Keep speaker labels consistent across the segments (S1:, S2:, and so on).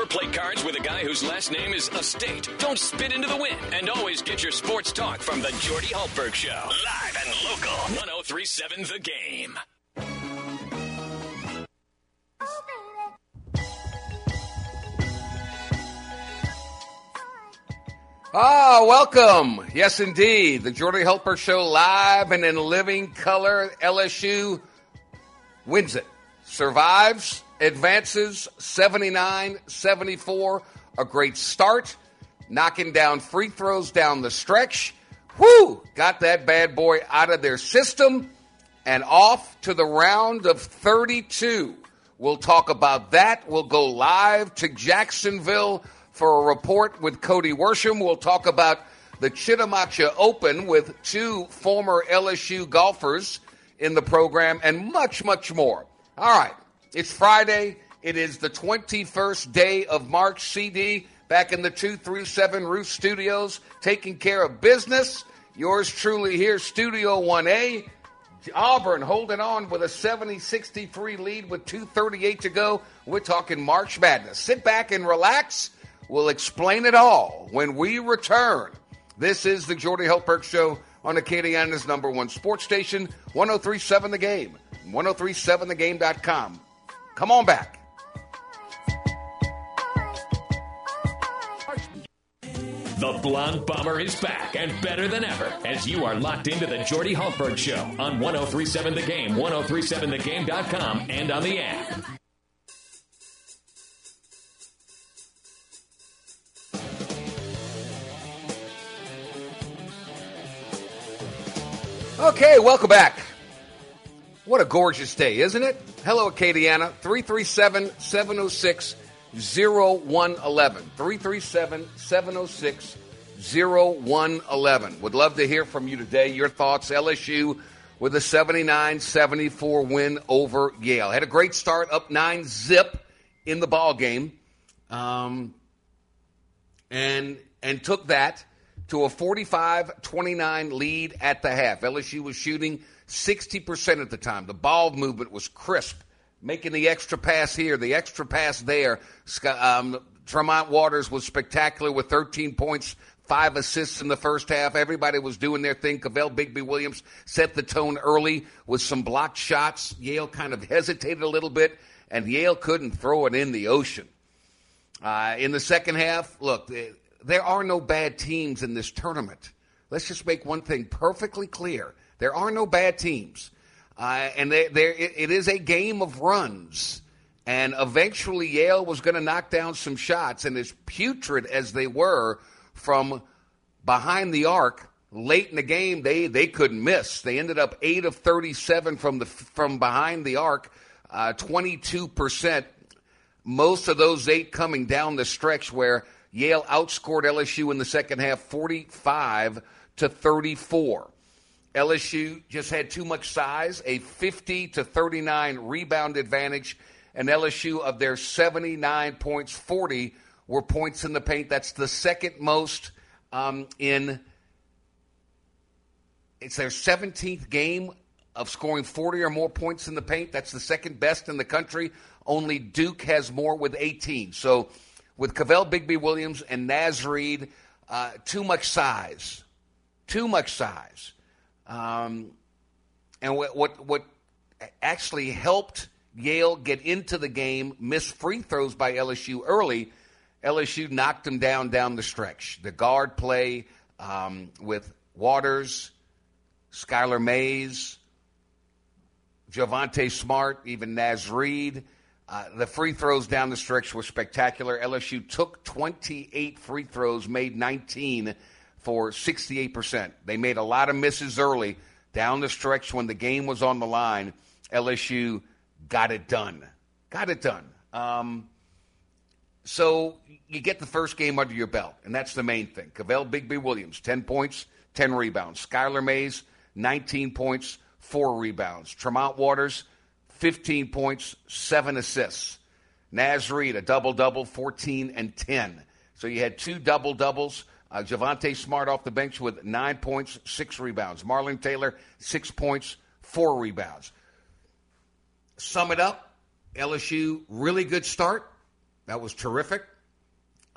S1: Play cards with a guy whose last name is Estate. Don't spit into the wind. And always get your sports talk from the Jordy Hultberg Show. Live and local. 103.7 The Game.
S2: Welcome. Yes, indeed. The Jordy Hultberg Show live and in living color. LSU wins it. Survives, advances, 79-74. A great start. Knocking down free throws down the stretch. Whoo! Got that bad boy out of their system and off to the round of 32. We'll talk about that. We'll go live to Jacksonville for a report with Cody Worsham. We'll talk about the Chitimacha Open with two former LSU golfers in the program and much, much more. All right, it's Friday. It is the 21st day of March. CD back in the 237 Roof Studios taking care of business. Yours truly here, Studio 1A. Auburn holding on with a 70-63 lead with 2:38 to go. We're talking March Madness. Sit back and relax. We'll explain it all when we return. This is the Jordy Hultberg Show on Acadiana's number one sports station, 103.7 The Game, 103.7thegame.com. Come on back.
S1: The Blonde Bomber is back and better than ever as you are locked into the Jordy Hultberg Show on 103.7 The Game, 103.7thegame.com, and on the app.
S2: Okay, welcome back. What a gorgeous day, isn't it? Hello, Acadiana. 337-706-0111. 337-706-0111. Would love to hear from you today. Your thoughts. LSU with a 79-74 win over Yale. Had a great start, up 9-zip in the ball game, and took that to a 45-29 lead at the half. LSU was shooting 60% at the time. The ball movement was crisp, making the extra pass here, the extra pass there. Tremont Waters was spectacular with 13 points, 5 assists in the first half. Everybody was doing their thing. Cavell Bigby-Williams set the tone early with some blocked shots. Yale kind of hesitated a little bit, and Yale couldn't throw it in the ocean. In the second half, look, there are no bad teams in this tournament. Let's just make one thing perfectly clear. There are no bad teams. And it is a game of runs. And eventually Yale was going to knock down some shots. And as putrid as they were from behind the arc, late in the game, they couldn't miss. They ended up 8 of 37 from behind the arc, 22%. Most of those 8 coming down the stretch where Yale outscored LSU in the second half 45-34. LSU just had too much size, a 50-39 rebound advantage, and LSU of their 79 points, 40 were points in the paint. That's the second most it's their 17th game of scoring 40 or more points in the paint. That's the second best in the country. Only Duke has more with 18. So with Cavell Bigby-Williams and Naz Reid, too much size. Too much size. And what actually helped Yale get into the game, missed free throws by LSU early, LSU knocked them down the stretch. The guard play with Waters, Skylar Mays, Javonte Smart, even Naz Reid. The free throws down the stretch were spectacular. LSU took 28 free throws, made 19 for 68%. They made a lot of misses early down the stretch when the game was on the line. LSU got it done. So you get the first game under your belt, and that's the main thing. Cavell Bigby-Williams, 10 points, 10 rebounds. Skylar Mays, 19 points, 4 rebounds. Tremont Waters, 15 points, 7 assists. Naz Reid, a double-double, 14 and 10. So you had 2 double-doubles. Javonte Smart off the bench with 9 points, 6 rebounds. Marlon Taylor, 6 points, 4 rebounds. Sum it up, LSU, really good start. That was terrific.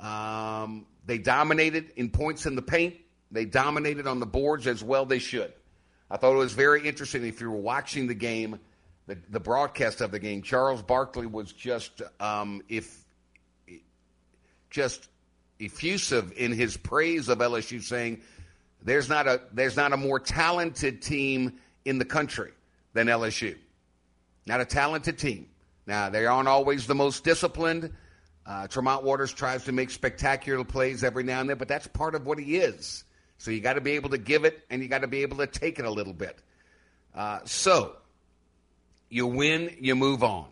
S2: They dominated in points in the paint. They dominated on the boards as well they should. I thought it was very interesting. If you were watching the game, the broadcast of the game, Charles Barkley was just effusive in his praise of LSU, saying there's not a more talented team in the country than LSU. Not a talented team. Now, they aren't always the most disciplined. Tremont Waters tries to make spectacular plays every now and then, but that's part of what he is. So you got to be able to give it, and you got to be able to take it a little bit. So you win, you move on.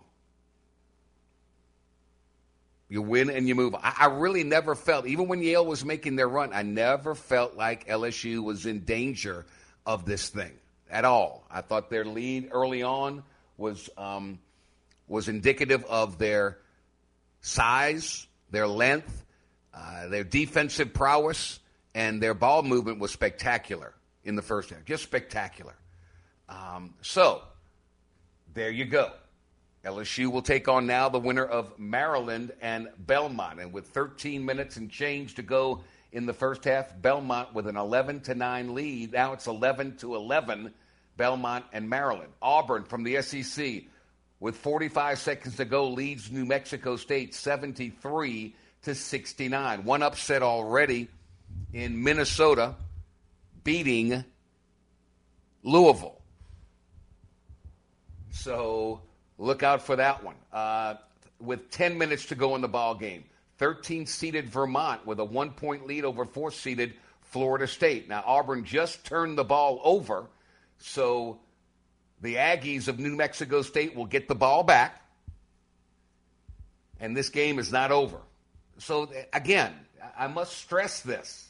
S2: You win and you move on. I really never felt, even when Yale was making their run, I never felt like LSU was in danger of this thing at all. I thought their lead early on was indicative of their size, their length, their defensive prowess, and their ball movement was spectacular in the first half. Just spectacular. So, there you go. LSU will take on now the winner of Maryland and Belmont. And with 13 minutes and change to go in the first half, Belmont with an 11-9 lead. Now it's 11-11, Belmont and Maryland. Auburn from the SEC with 45 seconds to go leads New Mexico State 73-69. One upset already in Minnesota, beating Louisville. So look out for that one. With 10 minutes to go in the ball game, 13-seeded Vermont with a 1-point lead over 4-seeded Florida State. Now, Auburn just turned the ball over, so the Aggies of New Mexico State will get the ball back, and this game is not over. So, again, I must stress this.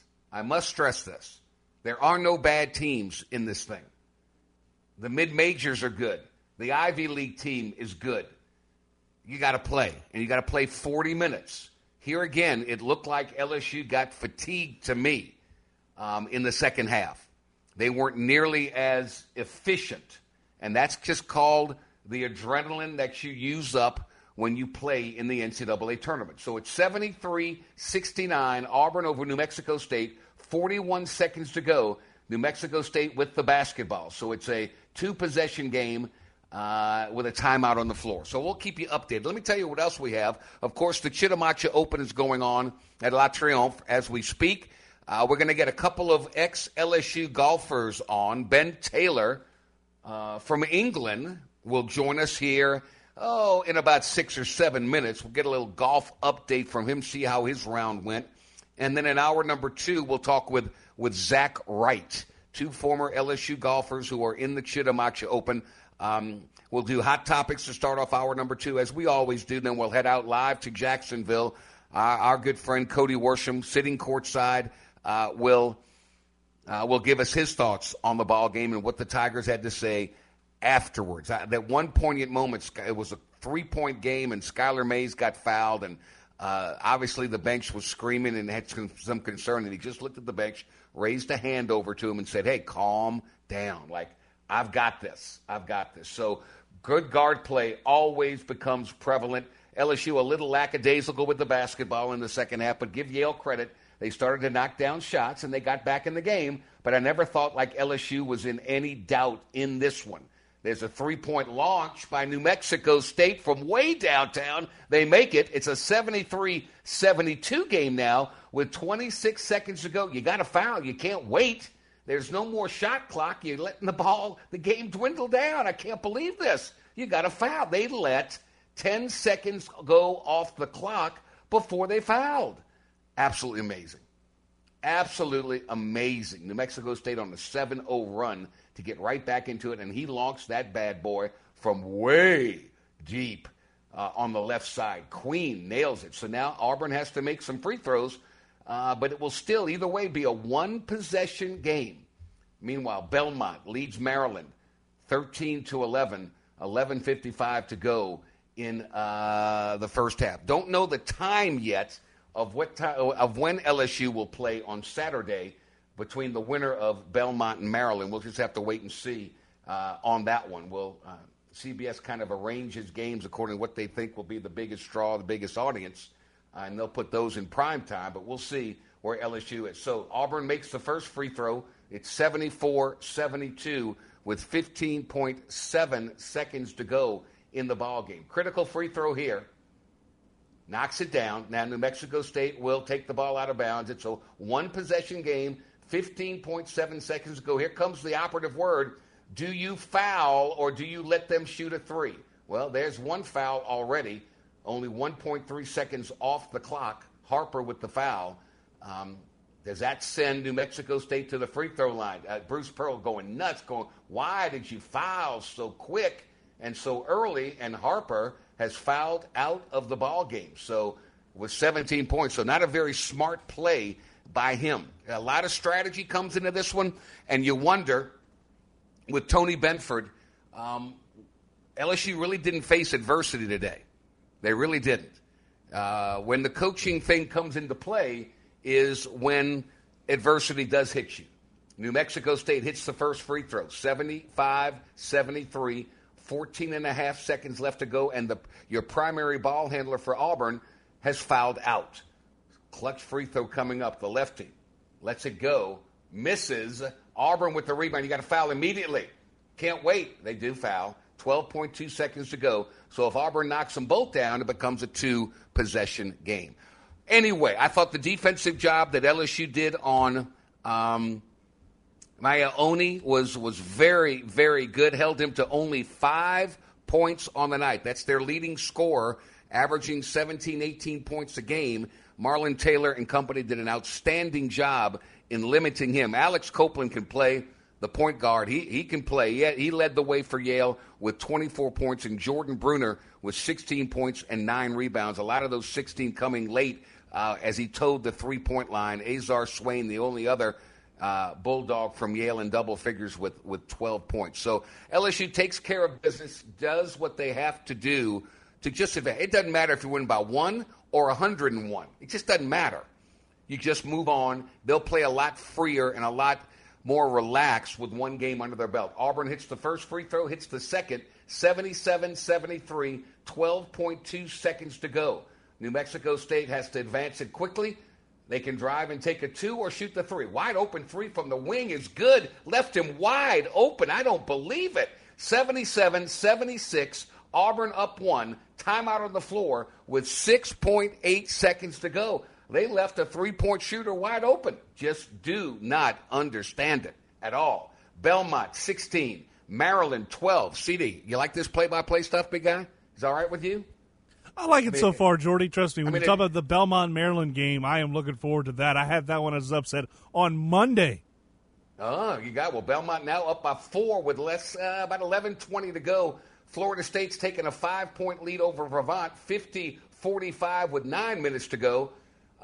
S2: There are no bad teams in this thing. The mid-majors are good. The Ivy League team is good. You got to play, and you got to play 40 minutes. Here again, it looked like LSU got fatigued to me in the second half. They weren't nearly as efficient, and that's just called the adrenaline that you use up when you play in the NCAA tournament. So it's 73-69, Auburn over New Mexico State, 41 seconds to go. New Mexico State with the basketball. So it's a two-possession game with a timeout on the floor. So we'll keep you updated. Let me tell you what else we have. Of course, the Chitimacha Open is going on at La Triomphe as we speak. We're going to get a couple of ex-LSU golfers on. Ben Taylor from England will join us here, in about 6 or 7 minutes. We'll get a little golf update from him, see how his round went. And then in hour number 2, we'll talk with Zach Wright, two former LSU golfers who are in the Chitimacha Open. We'll do hot topics to start off hour number 2, as we always do. Then we'll head out live to Jacksonville. Our good friend Cody Worsham, sitting courtside, will give us his thoughts on the ball game and what the Tigers had to say afterwards. That one poignant moment, it was a 3-point game, and Skylar Mays got fouled, and obviously the bench was screaming and had some concern, and he just looked at the bench, raised a hand over to him, and said, "Hey, calm down. Like, I've got this. So good guard play always becomes prevalent. LSU a little lackadaisical with the basketball in the second half, but give Yale credit. They started to knock down shots, and they got back in the game, but I never thought like LSU was in any doubt in this one. There's a 3-point launch by New Mexico State from way downtown. They make it. It's a 73-72 game now with 26 seconds to go. You got to foul. You can't wait. There's no more shot clock. You're letting the game dwindle down. I can't believe this. You got to foul. They let 10 seconds go off the clock before they fouled. Absolutely amazing. Absolutely amazing. New Mexico State on a 7-0 run to get right back into it, and he launched that bad boy from way deep on the left side. Queen nails it. So now Auburn has to make some free throws, but it will still, either way, be a one-possession game. Meanwhile, Belmont leads Maryland 13-11, 11:55 to go in the first half. Don't know the time yet of when LSU will play on Saturday between the winner of Belmont and Maryland. We'll just have to wait and see on that one. CBS kind of arranges games according to what they think will be the biggest draw, the biggest audience. and they'll put those in prime time, but we'll see where LSU is. So Auburn makes the first free throw. It's 74-72 with 15.7 seconds to go in the ball game. Critical free throw here. Knocks it down. Now New Mexico State will take the ball out of bounds. It's a one-possession game, 15.7 seconds to go. Here comes the operative word. Do you foul or do you let them shoot a three? Well, there's one foul already. Only 1.3 seconds off the clock. Harper with the foul. Does that send New Mexico State to the free throw line? Bruce Pearl going nuts, going, why did you foul so quick and so early? And Harper has fouled out of the ball game. So with 17 points, so not a very smart play by him. A lot of strategy comes into this one, and you wonder, with Tony Benford, LSU really didn't face adversity today. They really didn't. When the coaching thing comes into play is when adversity does hit you. New Mexico State hits the first free throw, 75-73, 14 and a half seconds left to go, and your primary ball handler for Auburn has fouled out. Clutch free throw coming up, the lefty lets it go, misses. Auburn with the rebound. You got to foul immediately. Can't wait. They do foul. 12.2 seconds to go. So if Auburn knocks them both down, it becomes a two-possession game. Anyway, I thought the defensive job that LSU did on Maya Oni was very, very good. Held him to only 5 points on the night. That's their leading scorer, averaging 17, 18 points a game. Marlon Taylor and company did an outstanding job in limiting him. Alex Copeland can play the point guard. He can play. He led the way for Yale with 24 points, and Jordan Bruner with 16 points and 9 rebounds. A lot of those 16 coming late as he towed the three-point line. Azar Swain, the only other Bulldog from Yale in double figures with 12 points. So LSU takes care of business, does what they have to do to just advance. It doesn't matter if you win by 1 or 101. It just doesn't matter. You just move on. They'll play a lot freer and a lot more relaxed with one game under their belt. Auburn hits the first free throw, hits the second, 77-73, 12.2 seconds to go. New Mexico State has to advance it quickly. They can drive and take a 2 or shoot the 3. Wide open 3 from the wing is good. Left him wide open. I don't believe it. 77-76, Auburn up 1. Timeout on the floor with 6.8 seconds to go. They left a three-point shooter wide open. Just do not understand it at all. Belmont, 16. Maryland, 12. CD, you like this play-by-play stuff, big guy? Is that all right with you?
S3: I like it so far, Jordy. Trust me. When you talk about the Belmont-Maryland game, I am looking forward to that. I have that one as an upset on Monday.
S2: Oh, you got Belmont now up by 4 with about 11:20 to go. Florida State's taking a 5-point lead over Vermont, 50-45 with 9 minutes to go.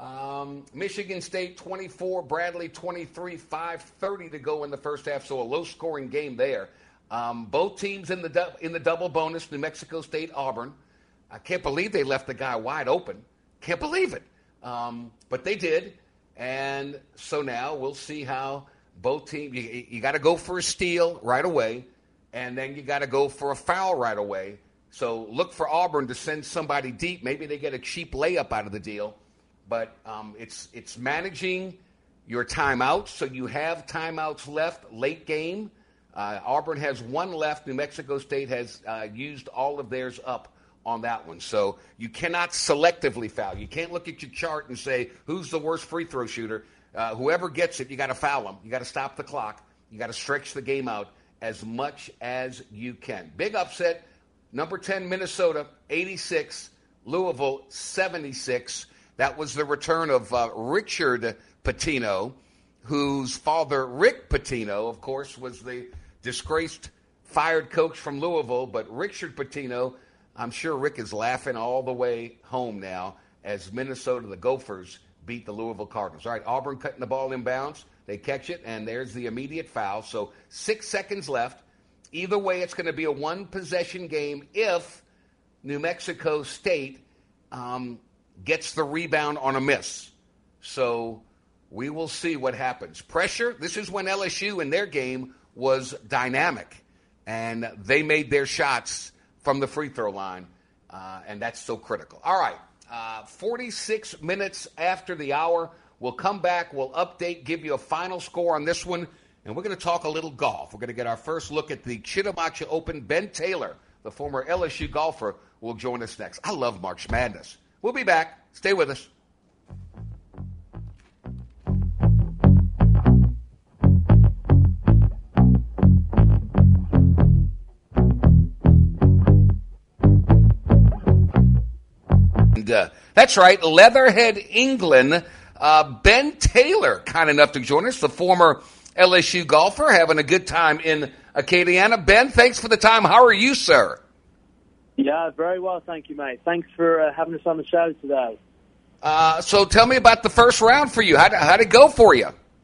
S2: Michigan State 24, Bradley 23, 5:30 to go in the first half, so a low-scoring game there. Both teams in the double bonus, New Mexico State, Auburn. I can't believe they left the guy wide open. Can't believe it. But they did, and so now we'll see how both teams, you got to go for a steal right away, and then you got to go for a foul right away. So look for Auburn to send somebody deep. Maybe they get a cheap layup out of the deal. But it's managing your timeouts, so you have timeouts left late game. Auburn has 1 left. New Mexico State has used all of theirs up on that one. So you cannot selectively foul. You can't look at your chart and say, who's the worst free throw shooter? Whoever gets it, you got to foul them. You got to stop the clock. You got to stretch the game out as much as you can. Big upset. Number 10, Minnesota, 86. Louisville, 76. That was the return of Richard Pitino, whose father, Rick Pitino, of course, was the disgraced, fired coach from Louisville. But Richard Pitino, I'm sure Rick is laughing all the way home now as Minnesota, the Gophers, beat the Louisville Cardinals. All right, Auburn cutting the ball inbounds. They catch it, and there's the immediate foul. So 6 seconds left. Either way, it's going to be a one-possession game if New Mexico State gets the rebound on a miss. So we will see what happens. Pressure, this is when LSU in their game was dynamic, and they made their shots from the free throw line, and that's so critical. All right, 46 minutes after the hour. We'll come back. We'll update, give you a final score on this one, and we're going to talk a little golf. We're going to get our first look at the Chitimacha Open. Ben Taylor, the former LSU golfer, will join us next. I love March Madness. We'll be back. Stay with us. That's right, Leatherhead, England. Ben Taylor, kind enough to join us, the former LSU golfer, having a good time in Acadiana. Ben, thanks for the time. How are you, sir?
S4: Yeah, very well, thank you, mate. Thanks for having us on the show today.
S2: So tell me about the first round for you. How'd it go for you?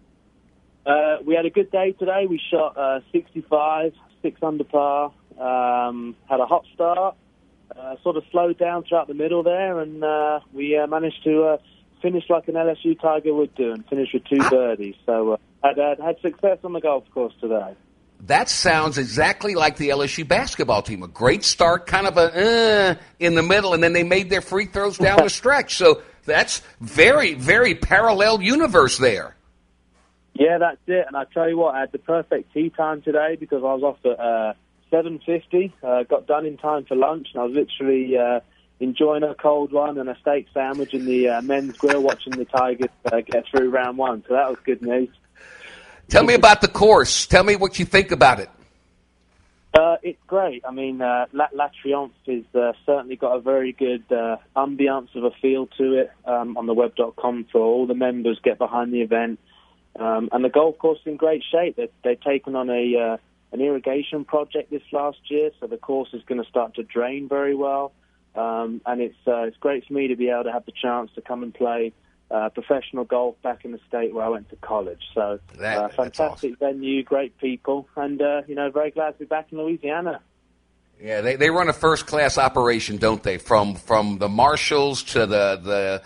S4: We had a good day today. We shot 65, 6 under par, had a hot start. Sort of slowed down throughout the middle there, and we managed to finish like an LSU Tiger would do and finish with 2 birdies. So had success on the golf course today.
S2: That sounds exactly like the LSU basketball team. A great start, kind of a in the middle, and then they made their free throws down the stretch. So that's very, very parallel universe there.
S4: Yeah, that's it. And I tell you what, I had the perfect tee time today because I was off at 7:50, got done in time for lunch, and I was literally enjoying a cold one and a steak sandwich in the men's grill, watching the Tigers get through round 1. So that was good news.
S2: Tell me about the course. Tell me what you think about it.
S4: It's great. I mean, La Triomphe has certainly got a very good ambiance of a feel to it on the web.com tour. All the members get behind the event. And the golf course is in great shape. They've taken on an irrigation project this last year, so the course is going to start to drain very well. And it's great for me to be able to have the chance to come and play professional golf back in the state where I went to college. So fantastic awesome. Venue, great people, and very glad to be back in Louisiana.
S2: Yeah, they run a first class operation, don't they? From the marshals to the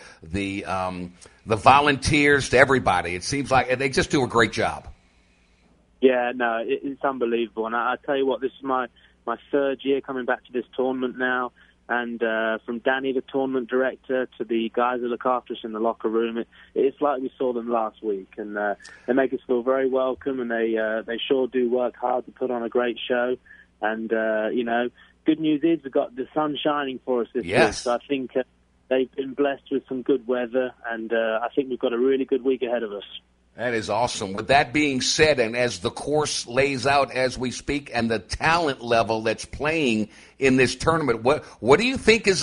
S2: volunteers to everybody. It seems like they just do a great job.
S4: Yeah, no, it's unbelievable. And I tell you what, this is my 3rd year coming back to this tournament now. And from Danny, the tournament director, to the guys that look after us in the locker room, it's like we saw them last week. And they make us feel very welcome, and they sure do work hard to put on a great show. And, good news is we've got the sun shining for us this week. So I think they've been blessed with some good weather, and I think we've got a really good week ahead of us.
S2: That is awesome. With that being said, and as the course lays out as we speak, and the talent level that's playing in this tournament, what do you think is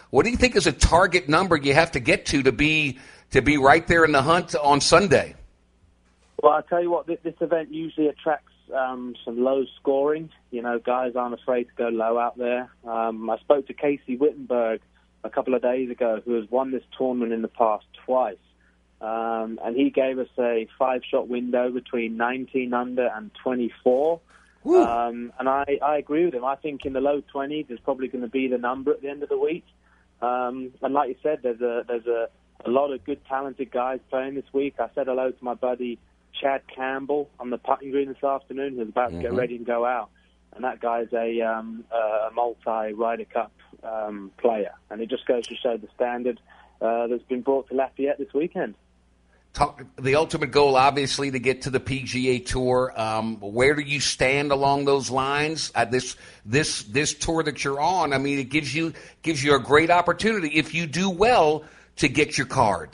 S2: a target number you have to get to be right there in the hunt on Sunday?
S4: Well, I tell you what, this event usually attracts some low scoring. Guys aren't afraid to go low out there. I spoke to Casey Wittenberg a couple of days ago, who has won this tournament in the past twice. And he gave us a 5-shot window between 19 under and 24. And I agree with him. I think in the low 20s is probably going to be the number at the end of the week. And like you said, there's a lot of good, talented guys playing this week. I said hello to my buddy Chad Campbell on the putting green this afternoon, who's about to get ready to go out. And that guy's a multi-Ryder Cup player. And it just goes to show the standard that's been brought to Lafayette this weekend.
S2: The ultimate goal, obviously, to get to the PGA Tour. Where do you stand along those lines? This tour that you're on, I mean, it gives you a great opportunity, if you do well, to get your card.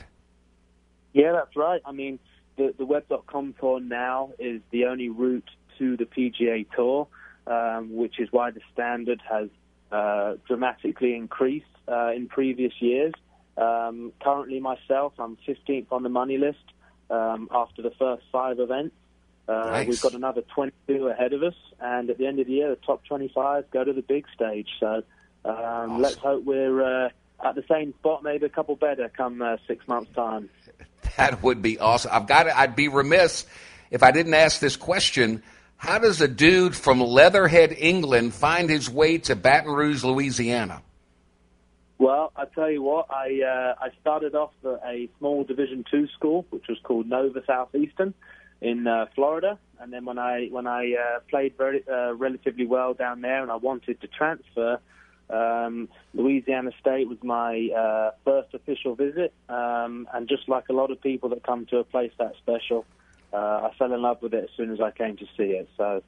S4: Yeah, that's right. I mean, the web.com tour now is the only route to the PGA Tour, which is why the standard has dramatically increased in previous years. Currently myself, I'm 15th on the money list after the first 5 events.
S2: Nice.
S4: We've got another 22 ahead of us, and at the end of the year, the top 25 go to the big stage. So awesome. Let's hope we're at the same spot, maybe a couple better come 6 months' time.
S2: That would be awesome. I'd be remiss if I didn't ask this question. How does a dude from Leatherhead, England, find his way to Baton Rouge, Louisiana?
S4: Well, I tell you what, I started off at a small Division II school, which was called Nova Southeastern in Florida, and then when I played very relatively well down there, and I wanted to transfer, Louisiana State was my first official visit, and just like a lot of people that come to a place that special, I fell in love with it as soon as I came to see it. So,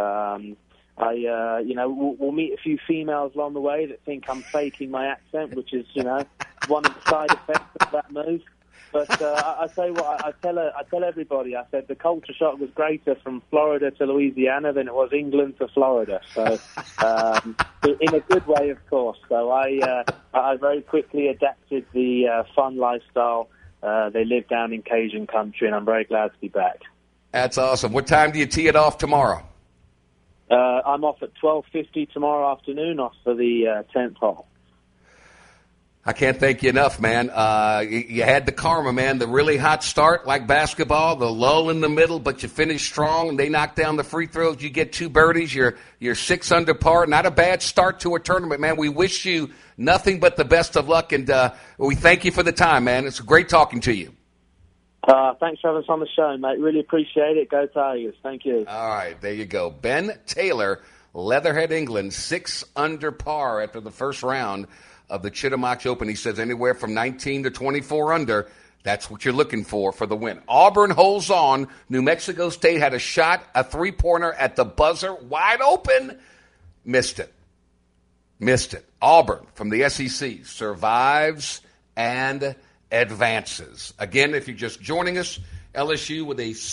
S4: we'll meet a few females along the way that think I'm faking my accent, which is, one of the side effects of that move. But I tell you what, I tell everybody, I said the culture shock was greater from Florida to Louisiana than it was England to Florida. So, in a good way, of course. So I very quickly adapted the fun lifestyle they live down in Cajun country, and I'm very glad to be back.
S2: That's awesome. What time do you tee it off tomorrow?
S4: I'm off at 12:50 tomorrow afternoon, off for the 10th hole.
S2: I can't thank you enough, man. You had the karma, man, the really hot start like basketball, the lull in the middle, but you finished strong, and they knocked down the free throws. You get 2 birdies. You're 6 under par. Not a bad start to a tournament, man. We wish you nothing but the best of luck, and we thank you for the time, man. It's great talking to you.
S4: Thanks for having us on the show, mate. Really appreciate it. Go Tigers. Thank you.
S2: All right, there you go. Ben Taylor, Leatherhead, England, 6 under par after the first round of the Chittimacha Open. He says anywhere from 19 to 24 under, that's what you're looking for the win. Auburn holds on. New Mexico State had a shot, a 3-pointer at the buzzer, wide open. Missed it. Auburn from the SEC survives and advances. Again, if you're just joining us, LSU with a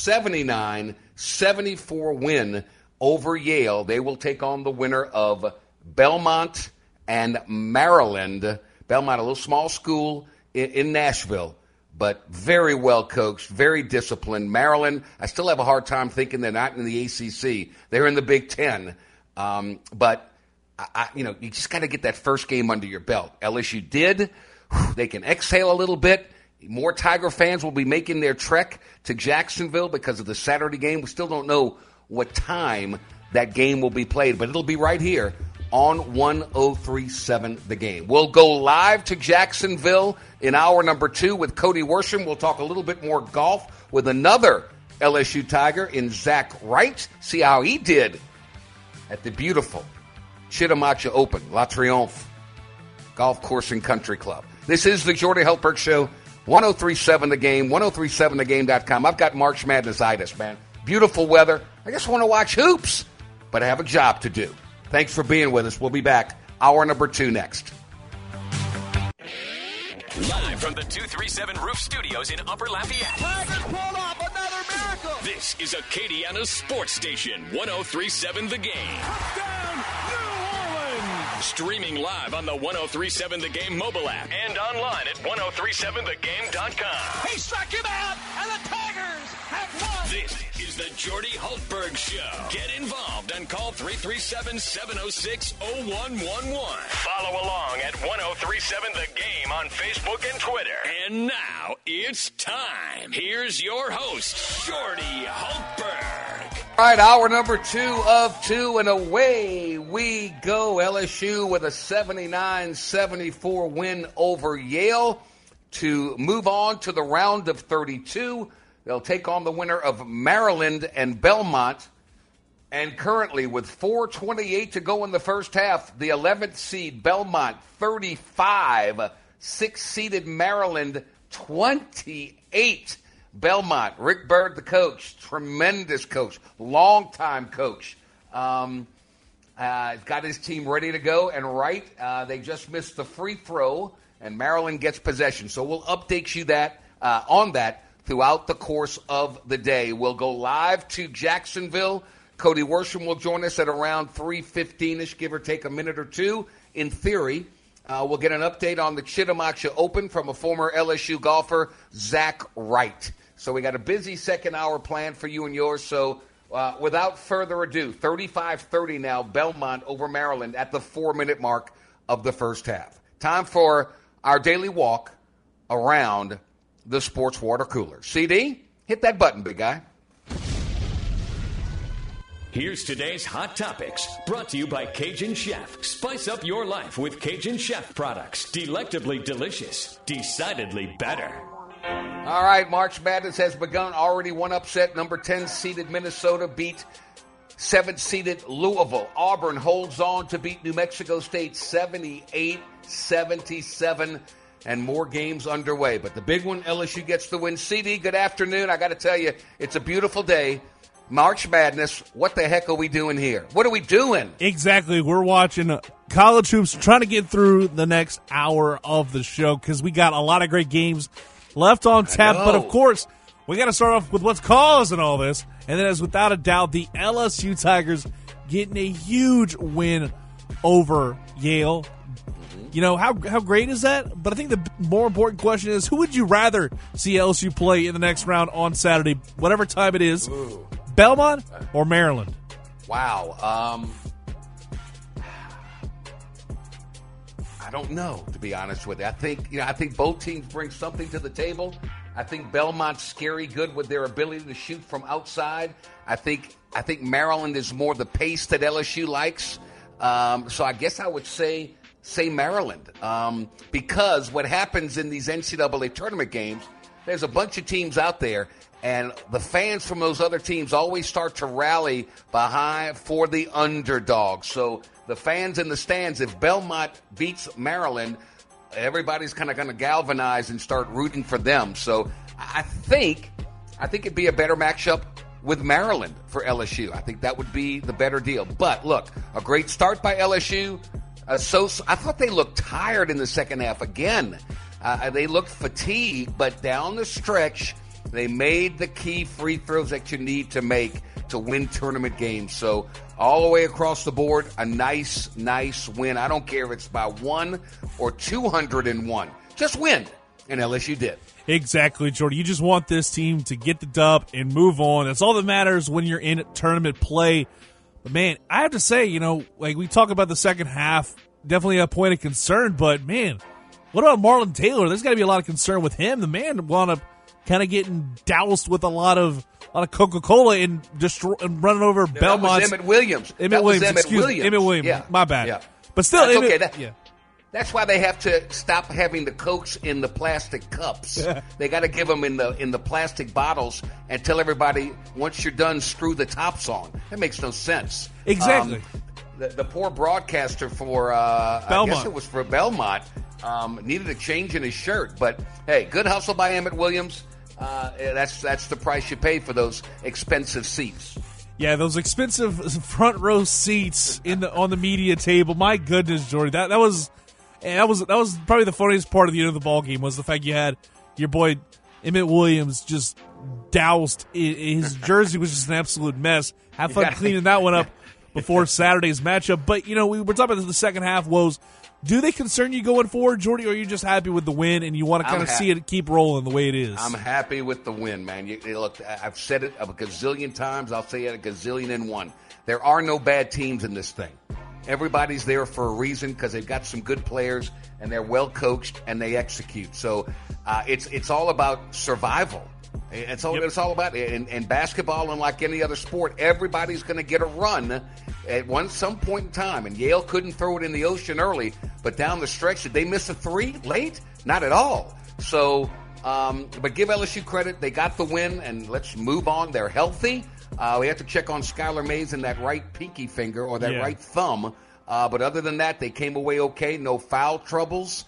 S2: 79-74 win over Yale. They will take on the winner of Belmont and Maryland. Belmont, a little small school in Nashville, but very well coached, very disciplined. Maryland, I still have a hard time thinking they're not in the ACC. They're in the Big Ten. But you just got to get that first game under your belt. LSU did. They can exhale a little bit. More Tiger fans will be making their trek to Jacksonville because of the Saturday game. We still don't know what time that game will be played, but it'll be right here on 103.7 The Game. We'll go live to Jacksonville in hour number 2 with Cody Worsham. We'll talk a little bit more golf with another LSU Tiger in Zach Wright. See how he did at the beautiful Chittimacha Open, La Triomphe Golf Course and Country Club. This is the Jordy Hultberg Show, 103.7 The Game, 103.7thegame.com. I've got March Madness-itis, man. Beautiful weather. I just want to watch hoops, but I have a job to do. Thanks for being with us. We'll be back. Hour number 2 next.
S1: Live from the 237 Roof Studios in Upper Lafayette.
S5: Tigers pulled off another miracle.
S1: This is Acadiana's sports station, 103.7 The Game.
S5: Touchdown, New Orleans.
S1: Streaming live on the 103.7 The Game mobile app and online at 103.7thegame.com.
S5: He struck him out, and the Tigers have won.
S1: This is the Jordy Hultberg Show. Get involved and call 337-706-0111. Follow along at 103.7 The Game on Facebook and Twitter. And now it's time. Here's your host, Jordy Hultberg.
S2: All right, hour number 2 of 2, and away we go. LSU with a 79-74 win over Yale to move on to the round of 32. They'll take on the winner of Maryland and Belmont. And currently, with 4:28 to go in the first half, the 11th seed Belmont 35, 6-seeded Maryland 28. Belmont, Rick Byrd, the coach, tremendous coach, longtime coach. Got his team ready to go, and they just missed the free throw, and Maryland gets possession. So we'll update you on that throughout the course of the day. We'll go live to Jacksonville. Cody Worsham will join us at around 3:15-ish, give or take a minute or two. In theory, we'll get an update on the Chittimacha Open from a former LSU golfer, Zach Wright. So we got a busy second hour planned for you and yours. So without further ado, 35-30 now, Belmont over Maryland at the 4-minute mark of the first half. Time for our daily walk around the sports water cooler. CD, hit that button, big guy.
S1: Here's today's Hot Topics, brought to you by Cajun Chef. Spice up your life with Cajun Chef products. Delectably delicious, decidedly better.
S2: All right, March Madness has begun. Already one upset. Number 10 seeded Minnesota beat 7th-seeded Louisville. Auburn holds on to beat New Mexico State 78-77, and more games underway. But the big one, LSU gets the win. CD, good afternoon. I got to tell you, it's a beautiful day. March Madness. What the heck are we doing here? What are we doing?
S3: Exactly. We're watching college hoops, trying to get through the next hour of the show because we got a lot of great games left on tap. But, of course, we got to start off with what's causing all this. And that is, without a doubt, the LSU Tigers getting a huge win over Yale. You know, how great is that? But I think the more important question is, who would you rather see LSU play in the next round on Saturday, whatever time it is, Belmont or Maryland?
S2: Wow. I don't know, to be honest with you. I think both teams bring something to the table. I think Belmont's scary good with their ability to shoot from outside. I think Maryland is more the pace that LSU likes. So I guess I would say Maryland, because what happens in these NCAA tournament games, there's a bunch of teams out there, and the fans from those other teams always start to rally for the underdog. So the fans in the stands, if Belmont beats Maryland, everybody's kind of going to galvanize and start rooting for them. So I think it'd be a better matchup with Maryland for LSU. I think that would be the better deal. But look, a great start by LSU. I thought they looked tired in the second half again. They looked fatigued, but down the stretch, they made the key free throws that you need to make to win tournament games. So all the way across the board, a nice win. I don't care if it's by 1 or 201. Just win. And LSU did.
S3: Exactly, Jordy. You just want this team to get the dub and move on. That's all that matters when you're in tournament play. But, man, I have to say, like we talk about the second half, definitely a point of concern. But, man, what about Marlon Taylor? There's got to be a lot of concern with him. The man wound up kind of getting doused with a lot of Coca-Cola and running over Belmont.
S2: That was Emmett Williams.
S3: Emmett Williams.
S2: Yeah.
S3: My bad.
S2: Yeah.
S3: But still,
S2: that's okay. That's why they have to stop having the Cokes in the plastic cups. They got to give them in the plastic bottles and tell everybody, once you're done, screw the tops on. That makes no sense.
S3: Exactly.
S2: The poor broadcaster for
S3: Belmont.
S2: I guess it was for Belmont, needed a change in his shirt. But hey, good hustle by Emmett Williams. That's the price you pay for those expensive seats.
S3: Yeah, those expensive front row seats on the media table. My goodness, Jordy, that was probably the funniest part of the end of the ball game was the fact you had your boy Emmett Williams just doused. His jersey was just an absolute mess. Have fun cleaning that one up before Saturday's matchup. But we were talking about the second half woes. Do they concern you going forward, Jordy, or are you just happy with the win and you want to kind of see it keep rolling the way it is?
S2: I'm happy with the win, man. Look, I've said it a gazillion times. I'll say it a gazillion and one. There are no bad teams in this thing. Everybody's there for a reason because they've got some good players and they're well coached and they execute. So it's all about survival. It's all about it. In basketball, unlike any other sport, everybody's going to get a run at some point in time. And Yale couldn't throw it in the ocean early, but down the stretch, did they miss a three late? Not at all. So, but give LSU credit. They got the win, and let's move on. They're healthy. We have to check on Skylar Mays and that right pinky finger or that right thumb. But other than that, they came away okay. No foul troubles.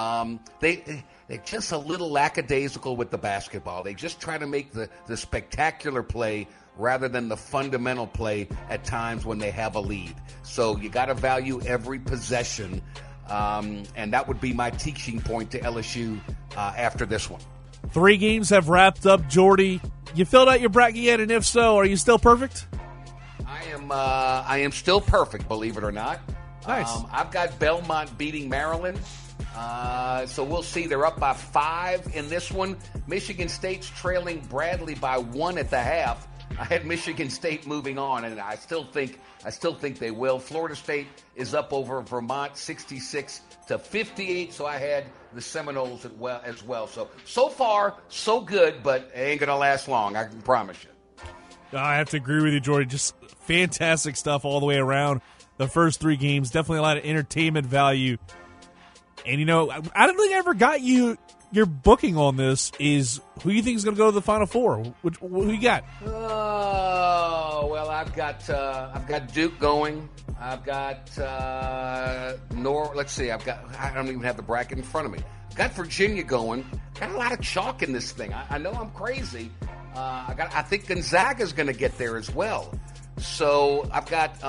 S2: They're just a little lackadaisical with the basketball. They just try to make the spectacular play rather than the fundamental play at times when they have a lead. So you got to value every possession, and that would be my teaching point to LSU after this one.
S3: 3 games have wrapped up, Jordy. You filled out your bracket yet, and if so, are you still perfect?
S2: I am still perfect, believe it or not.
S3: Nice.
S2: I've got Belmont beating Maryland. So we'll see. They're up by 5 in this one. Michigan State's trailing Bradley by 1 at the half. I had Michigan State moving on, and I still think they will. Florida State is up over Vermont 66-58. So I had the Seminoles as well. So far, so good, but it ain't gonna last long. I can promise you.
S3: I have to agree with you, Jordy. Just fantastic stuff all the way around. The first 3 games, definitely a lot of entertainment value. And, I don't think I ever got you your booking on this is who you think is going to go to the Final Four. Who you got?
S2: Oh, Oh, well, I've got Duke going. I've got let's see. I don't even have the bracket in front of me. I've got Virginia going. Got a lot of chalk in this thing. I know I'm crazy. I think Gonzaga's going to get there as well. So I've got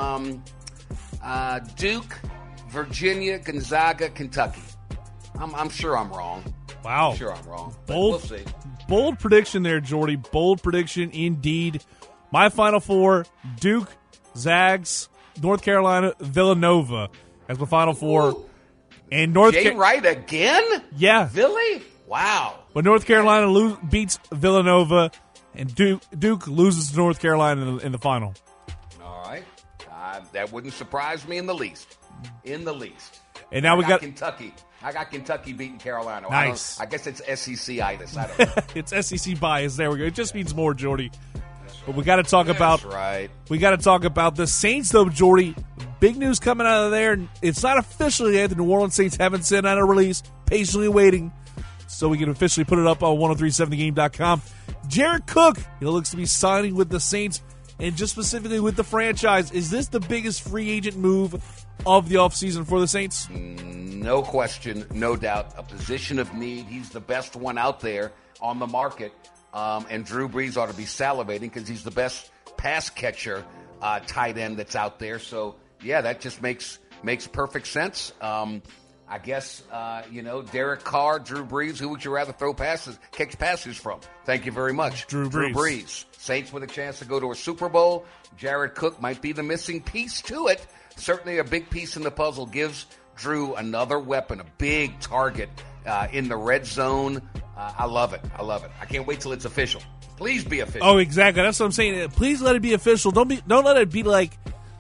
S2: Duke, Virginia, Gonzaga, Kentucky. I'm sure I'm wrong.
S3: Wow.
S2: I'm sure I'm wrong.
S3: Bold,
S2: we'll see.
S3: Bold prediction there, Jordy. Bold prediction indeed. My Final Four, Duke, Zags, North Carolina, Villanova as my Final Four.
S2: Ooh.
S3: And
S2: Jay Wright again?
S3: Yeah.
S2: Really? Wow.
S3: But North Carolina beats Villanova, and Duke loses to North Carolina in the final.
S2: All right. That wouldn't surprise me in the least. In the least.
S3: And now we got
S2: Kentucky. I got Kentucky beating Carolina.
S3: Nice.
S2: I guess it's SEC-itis. I don't know.
S3: It's SEC bias. There we go. It just means more, Jordy. But we got to talk about.
S2: That's right.
S3: We got to talk about the Saints, though, Jordy. Big news coming out of there. It's not officially yet. The New Orleans Saints haven't sent out a release. Patiently waiting, so we can officially put it up on 1037thegame.com. Jared Cook, he looks to be signing with the Saints, and just specifically with the franchise. Is this the biggest free agent move of the offseason for the Saints?
S2: No question, no doubt. A position of need. He's the best one out there on the market. And Drew Brees ought to be salivating because he's the best pass catcher tight end that's out there. So, yeah, that just makes perfect sense. I guess, Derek Carr, Drew Brees, who would you rather catch passes from? Thank you very much.
S3: Drew Brees.
S2: Saints with a chance to go to a Super Bowl. Jared Cook might be the missing piece to it. Certainly a big piece in the puzzle. Gives Drew another weapon, a big target in the red zone. I love it. I can't wait till it's official. Please be official.
S3: Oh, exactly. That's what I'm saying. Please let it be official. Don't let it be like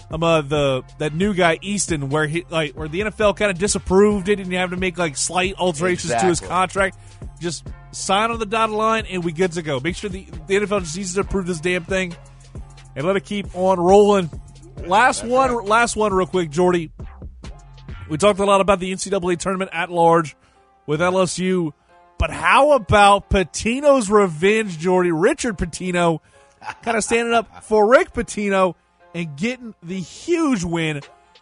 S3: that new guy Easton, where the NFL kind of disapproved it, and you have to make like slight alterations to his contract. Just sign on the dotted line, and we good to go. Make sure the NFL just needs to approve this damn thing, and let it keep on rolling. Last one, real quick, Jordy. We talked a lot about the NCAA tournament at large with LSU, but how about Pitino's revenge, Jordy? Richard Pitino kind of standing up for Rick Pitino and getting the huge win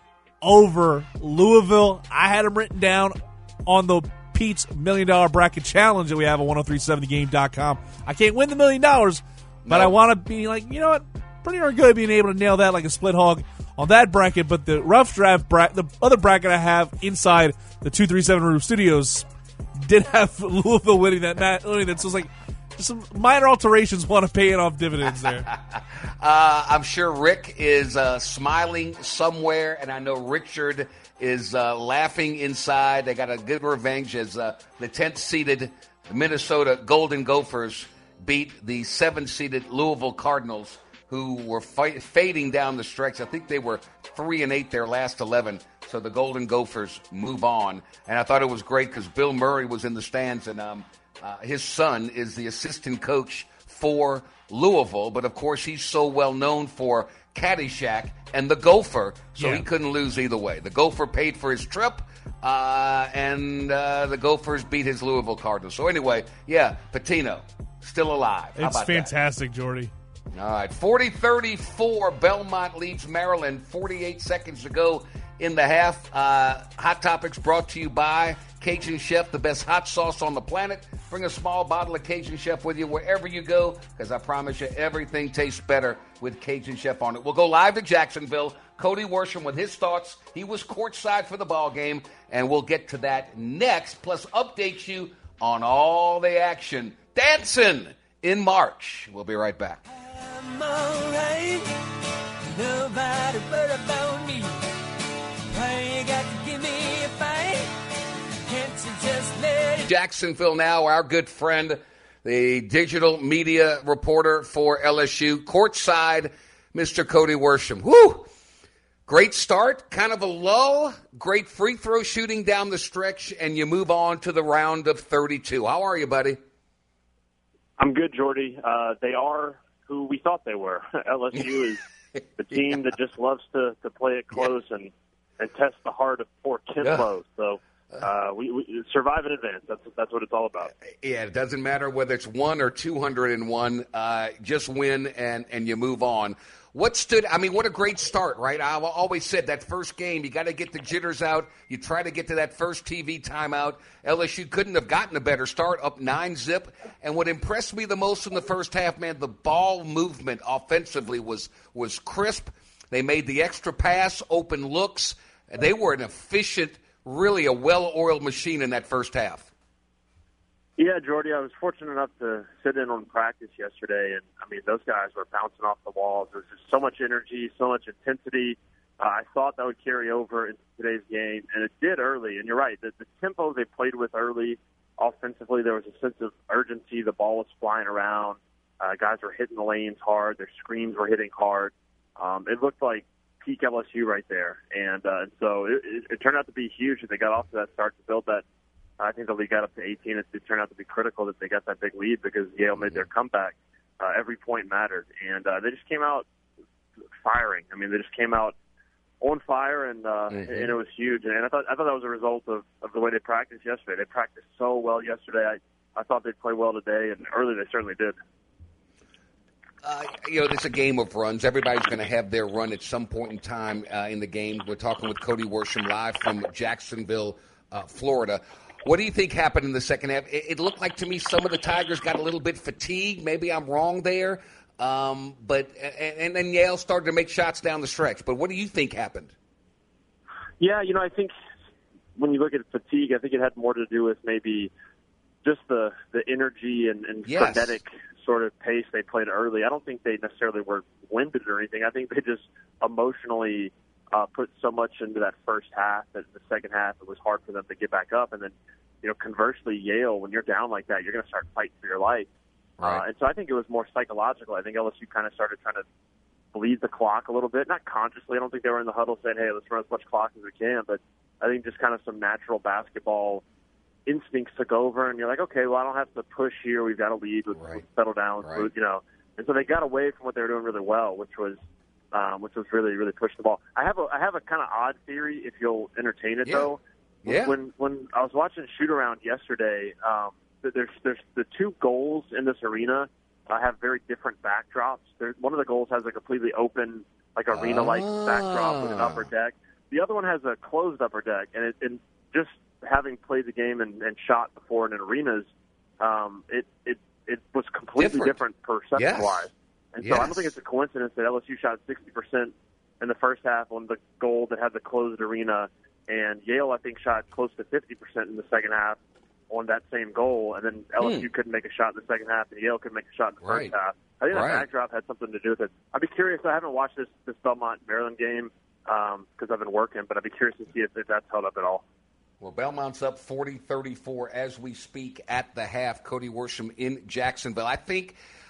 S3: over Louisville. I had him written down on the Pete's $1 Million Bracket Challenge that we have at 1037thegame.com. I can't win the $1 million, but I want to be like, you know what? Pretty darn good being able to nail that like a split hog on that bracket. But the rough draft the other bracket I have inside the 237 Room Studios did have Louisville winning that match. So it was like just some minor alterations want to pay it off dividends there.
S2: I'm sure Rick is smiling somewhere, and I know Richard is laughing inside. They got a good revenge as the 10th-seeded Minnesota Golden Gophers beat the 7th-seeded Louisville Cardinals, who were fading down the stretch. I think they were 3-8 their last 11, so the Golden Gophers move on. And I thought it was great because Bill Murray was in the stands, and his son is the assistant coach for Louisville. But, of course, he's so well known for Caddyshack and the Gopher, so he couldn't lose either way. The Gopher paid for his trip, and the Gophers beat his Louisville Cardinals. So, anyway, Pitino, still alive. How
S3: it's
S2: about
S3: fantastic, Jordy.
S2: All right, 40-34, Belmont leads Maryland, 48 seconds to go in the half. Hot Topics brought to you by Cajun Chef, the best hot sauce on the planet. Bring a small bottle of Cajun Chef with you wherever you go, because I promise you everything tastes better with Cajun Chef on it. We'll go live to Jacksonville. Cody Worsham with his thoughts. He was courtside for the ball game, and we'll get to that next, plus update you on all the action dancing in March. We'll be right back.
S6: I'm alright. Nobody but about me. Why you got to give me a fight? Can't you just let it...
S2: Jacksonville now, our good friend, the digital media reporter for LSU, courtside, Mr. Cody Worsham. Woo! Great start, kind of a lull, great free throw shooting down the stretch, and you move on to the round of 32. How are you, buddy?
S7: I'm good, Jordy. They are who we thought they were. LSU is the team that just loves to play it close and test the heart of poor Kimblough. So we survive in advance. That's what it's all about.
S2: Yeah, it doesn't matter whether it's 1 or 201. Just win and you move on. What a great start, right? I've always said that first game, you got to get the jitters out. You try to get to that first TV timeout. LSU couldn't have gotten a better start, up 9-0. And what impressed me the most in the first half, man, the ball movement offensively was crisp. They made the extra pass, open looks. They were an efficient, really a well-oiled machine in that first half.
S7: Yeah, Jordy, I was fortunate enough to sit in on practice yesterday, and, I mean, those guys were bouncing off the walls. There was just so much energy, so much intensity. I thought that would carry over into today's game, and it did early. And you're right, the tempo they played with early, offensively, there was a sense of urgency. The ball was flying around. Guys were hitting the lanes hard. Their screens were hitting hard. It looked like peak LSU right there. And so it turned out to be huge that they got off to that start to build that. I think the league got up to 18. It turned out to be critical that they got that big lead because Yale made their comeback. Every point mattered. And they just came out firing. I mean, they just came out on fire, and it was huge. And I thought that was a result of the way they practiced yesterday. They practiced so well yesterday. I thought they'd play well today, and early they certainly did.
S2: It's a game of runs. Everybody's going to have their run at some point in time in the game. We're talking with Cody Worsham live from Jacksonville, Florida. What do you think happened in the second half? It looked like to me some of the Tigers got a little bit fatigued. Maybe I'm wrong there. But then Yale started to make shots down the stretch. But what do you think happened?
S7: Yeah, I think when you look at fatigue, I think it had more to do with maybe just the energy and frenetic sort of pace they played early. I don't think they necessarily were winded or anything. I think they just emotionally put so much into that first half that in the second half it was hard for them to get back up. And then, conversely, Yale, when you're down like that, you're going to start fighting for your life.
S2: Right.
S7: And so I think it was more psychological. I think LSU kind of started trying to bleed the clock a little bit, not consciously. I don't think they were in the huddle saying, hey, let's run as much clock as we can. But I think just kind of some natural basketball instincts took over, and you're like, okay, well, I don't have to push here. We've got to lead. Let's settle down.
S2: Right.
S7: And so they got away from what they were doing really well, which was really, really pushing the ball. I have a kind of odd theory, if you'll entertain it, though.
S2: Yeah.
S7: When I was watching shoot around yesterday, there's the two goals in this arena have very different backdrops. One of the goals has a completely open, like arena-like backdrop with an upper deck. The other one has a closed upper deck, and just having played the game and shot before in arenas, it was completely different perception-wise. And so I don't think it's a coincidence that LSU shot 60% in the first half on the goal that had the closed arena, and Yale, I think, shot close to 50% in the second half on that same goal, and then LSU couldn't make a shot in the second half, and Yale couldn't make a shot in the first half. I think that backdrop had something to do with it. I'd be curious. I haven't watched this Belmont-Maryland game because I've been working, but I'd be curious to see if that's held up at all.
S2: Well, Belmont's up 40-34 as we speak at the half. Cody Worsham in Jacksonville. I think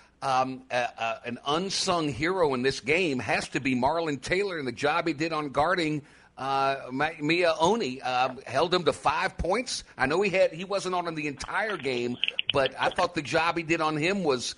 S2: an unsung hero in this game has to be Marlon Taylor and the job he did on guarding Mia Oni. Held him to 5 points. I know he wasn't on the entire game, but I thought the job he did on him was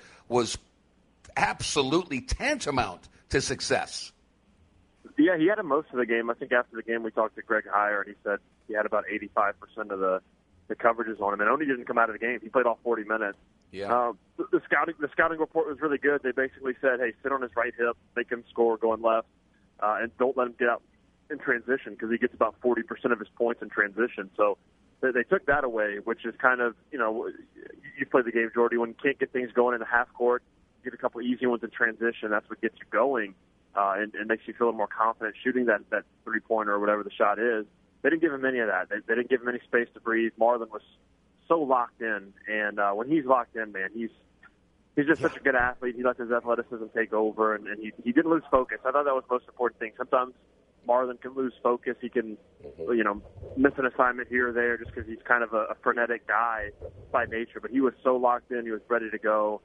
S2: absolutely tantamount to success.
S7: Yeah, he had most of the game. I think after the game we talked to Greg Heyer, and he said he had about 85% of the coverages on him. And Oni didn't come out of the game. He played all 40 minutes.
S2: Yeah.
S7: The scouting report was really good. They basically said, hey, sit on his right hip, make him score going left, and don't let him get out in transition because he gets about 40% of his points in transition. So they took that away, which is kind of, you play the game, Jordy, when you can't get things going in the half court, get a couple easy ones in transition, that's what gets you going. And makes you feel a little more confident shooting that three-pointer or whatever the shot is. They didn't give him any of that. They didn't give him any space to breathe. Marlon was so locked in, and when he's locked in, man, he's just such a good athlete. He let his athleticism take over, and he didn't lose focus. I thought that was the most important thing. Sometimes Marlon can lose focus. He can, miss an assignment here or there just because he's kind of a frenetic guy by nature. But he was so locked in. He was ready to go.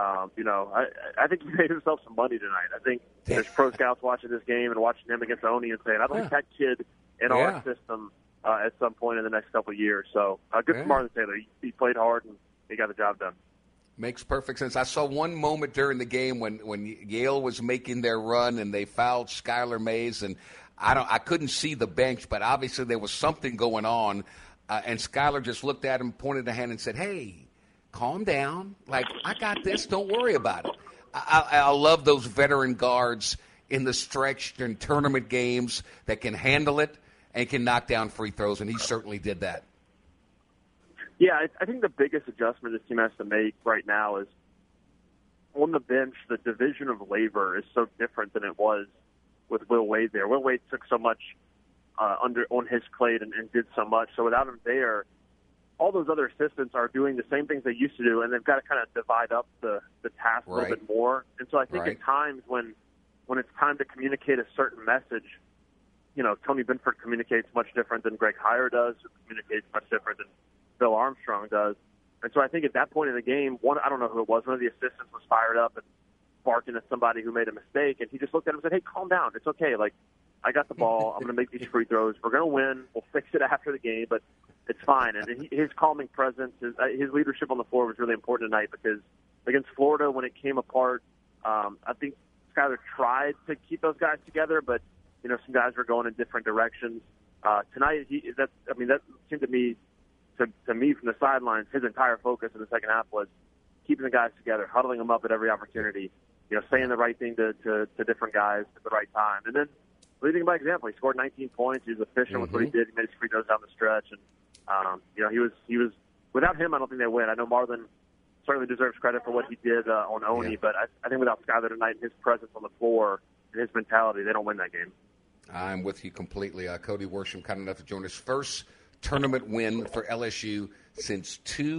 S7: I think he made himself some money tonight. I think there's pro scouts watching this game and watching him against Oni and saying, I don't think that kid in our system at some point in the next couple of years. So good for Marlon Taylor. He played hard and he got the job done.
S2: Makes perfect sense. I saw one moment during the game when Yale was making their run and they fouled Skylar Mays, and I couldn't see the bench, but obviously there was something going on, and Skylar just looked at him, pointed a hand, and said, "Hey, calm down. Like, I got this. Don't worry about it." I love those veteran guards in the stretch in tournament games that can handle it and can knock down free throws, and he certainly did that.
S7: Yeah, I think the biggest adjustment this team has to make right now is on the bench, the division of labor is so different than it was with Will Wade there. Will Wade took so much on his plate and did so much. So without him there, all those other assistants are doing the same things they used to do, and they've got to kind of divide up the task a little bit more. And so I think at times when it's time to communicate a certain message, Tony Benford communicates much different than Greg Heier does, who communicates much different than Bill Armstrong does. And so I think at that point in the game, I don't know who it was, one of the assistants was fired up and barking at somebody who made a mistake, and he just looked at him and said, "Hey, calm down. It's okay. Like, I got the ball. I'm going to make these free throws. We're going to win. We'll fix it after the game, but it's fine." And his calming presence, his leadership on the floor was really important tonight because against Florida, when it came apart, I think Skyler tried to keep those guys together, but some guys were going in different directions. Tonight, that seemed to me from the sidelines, his entire focus in the second half was keeping the guys together, huddling them up at every opportunity, saying the right thing to different guys at the right time, and then leading by example. He scored 19 points. He was efficient with what he did. He made his free throws down the stretch, and he was without him, I don't think they win. I know Marlon certainly deserves credit for what he did on Oni, but I think without Skyler tonight and his presence on the floor and his mentality, they don't win that game.
S2: I'm with you completely. Cody Worsham, kind enough to join us. First tournament win for LSU since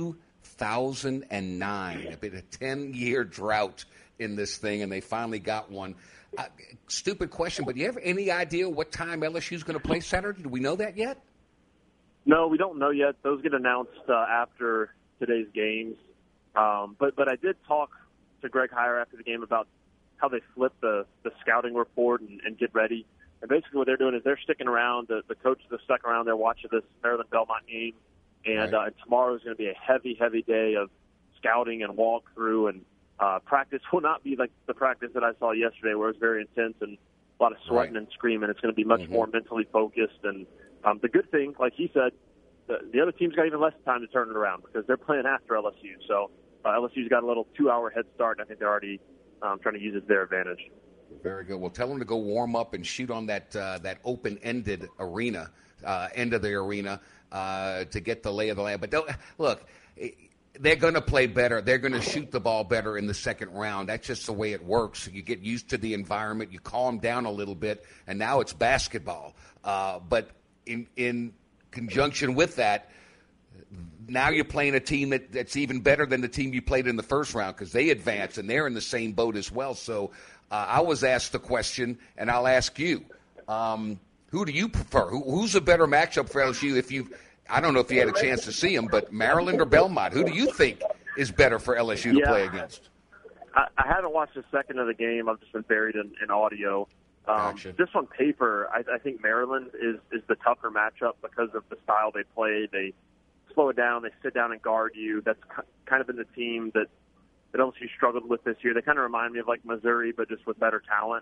S2: 2009. It's been a 10-year drought in this thing, and they finally got one. Stupid question, but do you have any idea what time LSU is going to play Saturday? Do we know that yet?
S7: No, we don't know yet. Those get announced after today's games. But I did talk to Greg Heier after the game about how they flip the scouting report and get ready. And basically what they're doing is they're sticking around. The coaches are stuck around. They're watching this Maryland Belmont game. And tomorrow is going to be a heavy, heavy day of scouting and walkthrough. And practice will not be like the practice that I saw yesterday where it was very intense and a lot of sweating and screaming. It's going to be much more mentally focused. And the good thing, like he said, the other team's got even less time to turn it around because they're playing after LSU. So LSU's got a little 2-hour head start, and I think they're already trying to use it to their advantage.
S2: Very good. Well, tell them to go warm up and shoot on that open-ended arena, end of the arena, to get the lay of the land. But look, they're going to play better. They're going to shoot the ball better in the second round. That's just the way it works. You get used to the environment. You calm down a little bit, and now it's basketball. But in conjunction with that, now you're playing a team that's even better than the team you played in the first round because they advanced, and they're in the same boat as well. So I was asked the question, and I'll ask you, who do you prefer? Who's a better matchup for LSU? I don't know if you had a chance to see them, but Maryland or Belmont, who do you think is better for LSU to play against?
S7: I haven't watched a second of the game. I've just been buried in audio.
S2: Gotcha.
S7: Just on paper, I think Maryland is the tougher matchup because of the style they play. They slow it down. They sit down and guard you. That's kind of been the team that LSU struggled with this year. They kind of remind me of like Missouri, but just with better talent.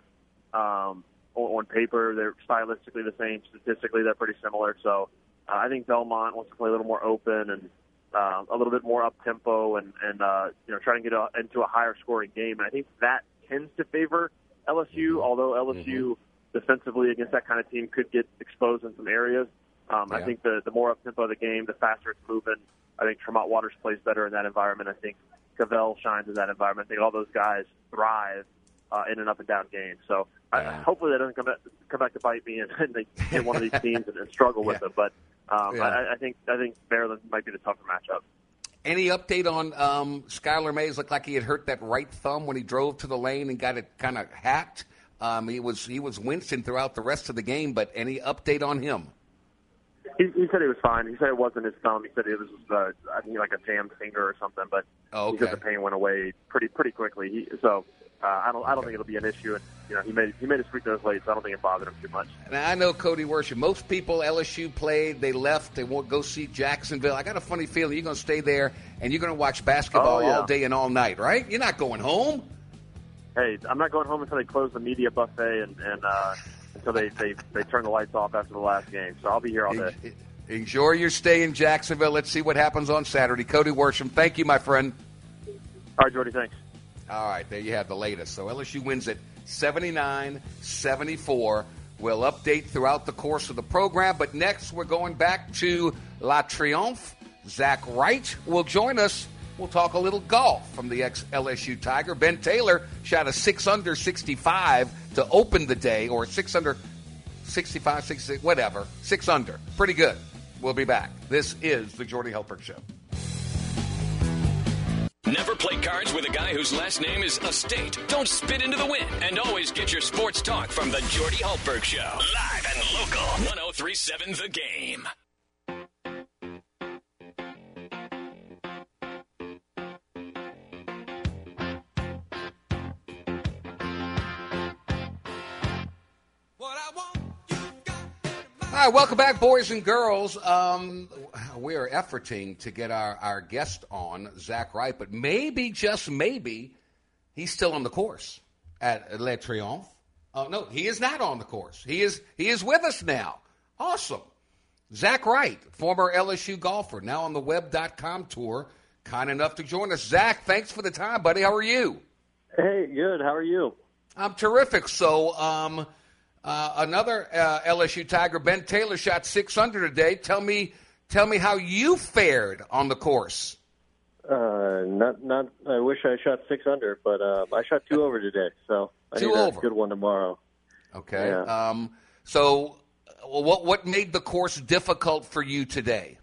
S7: On paper, they're stylistically the same. Statistically, they're pretty similar. So I think Belmont wants to play a little more open and a little bit more up-tempo and try to get into a higher-scoring game. And I think that tends to favor LSU, although LSU defensively against that kind of team could get exposed in some areas. I think the more up-tempo the game, the faster it's moving. I think Tremont Waters plays better in that environment. I think Cavell shines in that environment. I think all those guys thrive in an up-and-down game. So hopefully that doesn't come back to bite me and they get one of these teams and struggle with them. But I think Maryland might be the tougher matchup.
S2: Any update on Skylar Mays? Looked like he had hurt that right thumb when he drove to the lane and got it kind of hacked. He was wincing throughout the rest of the game, but any update on him?
S7: He said he was fine. He said it wasn't his thumb. He said it was, I think, like a jammed finger or something. But he said the pain went away pretty quickly. I don't think it'll be an issue. And he made his free throws late, so I don't think it bothered him too much.
S2: Now, I know Cody Worsham. Most people LSU played, they left, they won't go see Jacksonville. I got a funny feeling you're going to stay there and you're going to watch basketball all day and all night, right? You're not going home.
S7: Hey, I'm not going home until they close the media buffet and until they turn the lights off after the last game. So I'll be here all day.
S2: Enjoy your stay in Jacksonville. Let's see what happens on Saturday. Cody Worsham, thank you, my friend.
S7: All right, Jordy, thanks.
S2: All right, there you have the latest. So LSU wins it 79-74. We'll update throughout the course of the program, but next we're going back to La Triomphe. Zach Wright will join us. We'll talk a little golf from the ex-LSU Tiger. Ben Taylor shot a 6-under 65 to open the day, or 6-under 65, 66, whatever. 6-under. Pretty good. We'll be back. This is the Jordy Hultberg Show.
S1: Never play cards with a guy whose last name is Estate. Don't spit into the wind. And always get your sports talk from the Jordy Hultberg Show. Live and local. 103.7 The Game.
S2: All right, welcome back, boys and girls. We are efforting to get our guest on, Zach Wright, but maybe, just maybe, he's still on the course at Le Triomphe. Oh, no, he is not on the course. He is with us now. Awesome. Zach Wright, former LSU golfer, now on the web.com tour, kind enough to join us. Zach, thanks for the time, buddy. How are you?
S8: Hey, good. How are you?
S2: I'm terrific. So, another LSU Tiger, Ben Taylor, shot 600 today. Tell me how you fared on the course.
S8: Not. I wish I shot 600, but I shot 2 over today, so I need a good one tomorrow.
S2: Okay.
S8: Yeah.
S2: So, what made the course difficult for you today?